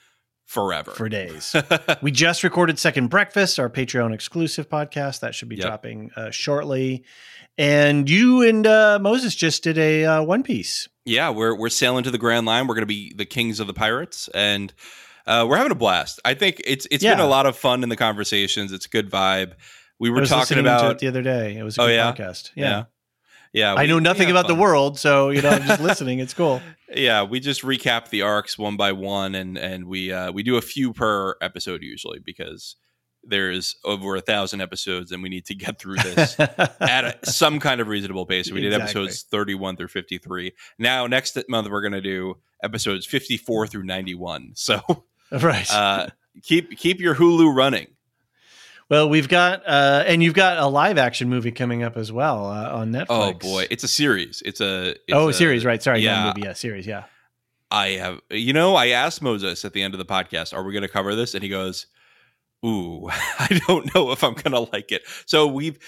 S1: forever.
S2: For days. We just recorded Second Breakfast, our Patreon exclusive podcast. That should be dropping shortly. And you and Moses just did a One Piece.
S1: Yeah, we're sailing to the Grand Line. We're going to be the kings of the pirates, and we're having a blast. I think it's been a lot of fun in the conversations. It's a good vibe. We were talking about
S2: to it the other day. It was a good podcast. Yeah.
S1: I
S2: know nothing about the world, so I'm just listening. It's cool.
S1: Yeah, we just recap the arcs one by one, and we do a few per episode usually because there's over 1,000 episodes, and we need to get through this at some kind of reasonable pace. We did episodes 31 through 53. Now, next month we're going to do episodes 54 through 91. So,
S2: right,
S1: keep your Hulu running.
S2: Well, we've got and you've got a live action movie coming up as well on Netflix.
S1: Oh boy, it's a series. It's a
S2: series, right? Sorry, not movie. Yeah, series. Yeah.
S1: I asked Moses at the end of the podcast, "Are we going to cover this?" And he goes, "Ooh, I don't know if I'm going to like it." So we've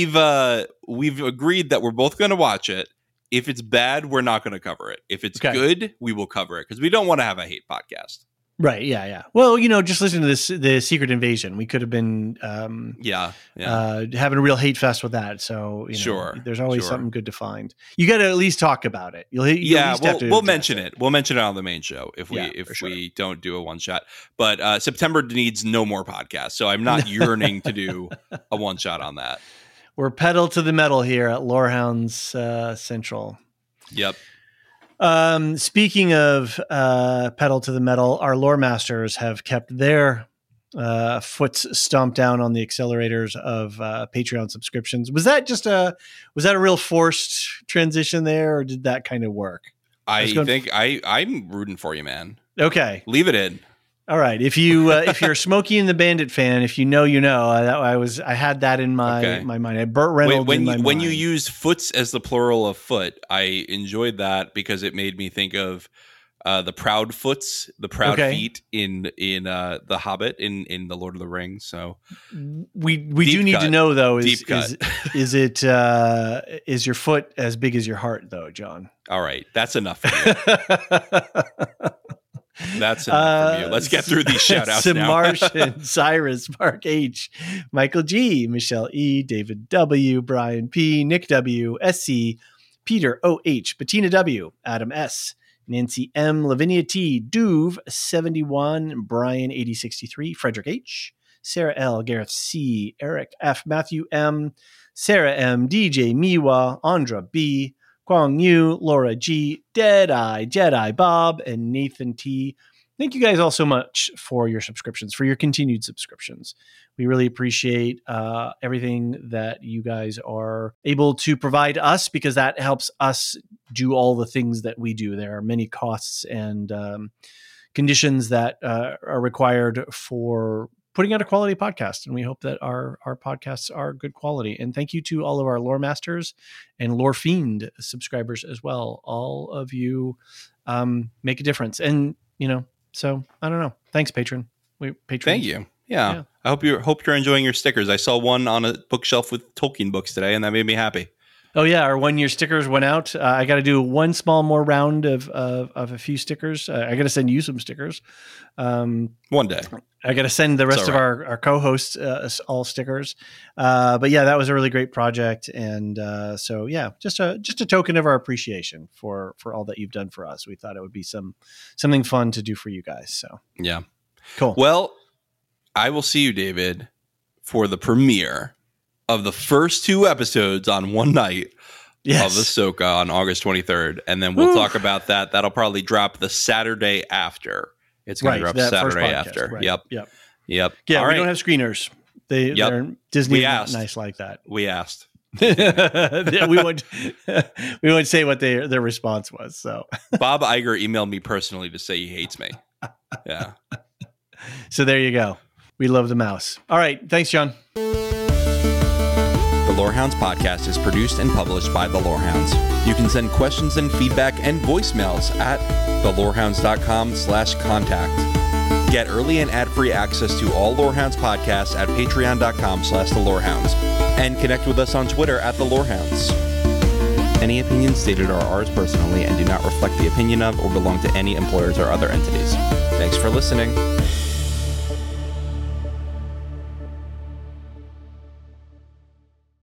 S1: agreed that we're both going to watch it. If it's bad, we're not going to cover it. If it's good, we will cover it because we don't want to have a hate podcast.
S2: Right. Yeah. Well, just listen to the Secret Invasion. We could have been, having a real hate fest with that. So, there's always something good to find. You got to at least talk about it.
S1: We'll mention it. We'll mention it on the main show if we don't do a one shot. But September needs no more podcasts, so I'm not yearning to do a one shot on that.
S2: We're pedal to the metal here at Lorehounds Central.
S1: Yep.
S2: Speaking of pedal to the metal, our lore masters have kept their foots stomped down on the accelerators of Patreon subscriptions. Was that a real forced transition there, or did that kind of work?
S1: I'm rooting for you, man.
S2: Okay,
S1: leave it in.
S2: All right. If you're Smokey and the Bandit fan, if you know, I had that in my mind. I Burt Reynolds in my mind.
S1: When you use foots as the plural of foot, I enjoyed that because it made me think of the proud foots, the proud feet in the Hobbit in the Lord of the Rings. So
S2: we do need to know though is your foot as big as your heart though, John?
S1: All right, that's enough for you. That's enough from you. Let's get through these shout-outs now.
S2: Martian, Cyrus, Mark H, Michael G, Michelle E, David W, Brian P, Nick W, SC, Peter OH, Bettina W, Adam S, Nancy M, Lavinia T, Duve 71, Brian 8063, Frederick H, Sarah L, Gareth C, Eric F, Matthew M, Sarah M, DJ Miwa, Andra B, Kwang Yu, Laura G, Deadeye, Jedi Bob, and Nathan T. Thank you guys all so much for your subscriptions, for your continued subscriptions. We really appreciate everything that you guys are able to provide us because that helps us do all the things that we do. There are many costs and conditions that are required for putting out a quality podcast, and we hope that our podcasts are good quality. And thank you to all of our Lore Masters and Lore Fiend subscribers as well. All of you make a difference. And, so I don't know. Thanks, patron.
S1: Thank you. Yeah. I hope you're enjoying your stickers. I saw one on a bookshelf with Tolkien books today, and that made me happy.
S2: Oh yeah, our 1 year stickers went out. I got to do one small more round of a few stickers. I got to send you some stickers.
S1: One day.
S2: I got to send the rest of our co-hosts all stickers. But yeah, that was a really great project, and so yeah, just a token of our appreciation for all that you've done for us. We thought it would be something fun to do for you guys. So
S1: yeah,
S2: cool.
S1: Well, I will see you, David, for the premiere of the first 2 episodes on one night of Ahsoka on August 23rd. And then we'll talk about that. That'll probably drop the Saturday after. It's going to drop Saturday after. Right. Yep.
S2: Yeah,
S1: all
S2: we don't have screeners. They're Disney not nice like that.
S1: We asked.
S2: we won't say what their response was. So
S1: Bob Iger emailed me personally to say he hates me. Yeah.
S2: So there you go. We love the mouse. All right. Thanks, John.
S1: The Lorehounds podcast is produced and published by The Lorehounds. You can send questions and feedback and voicemails at thelorehounds.com/contact. Get early and ad-free access to all Lorehounds podcasts at patreon.com/thelorehounds. And connect with us on Twitter at The Lorehounds. Any opinions stated are ours personally and do not reflect the opinion of or belong to any employers or other entities. Thanks for listening.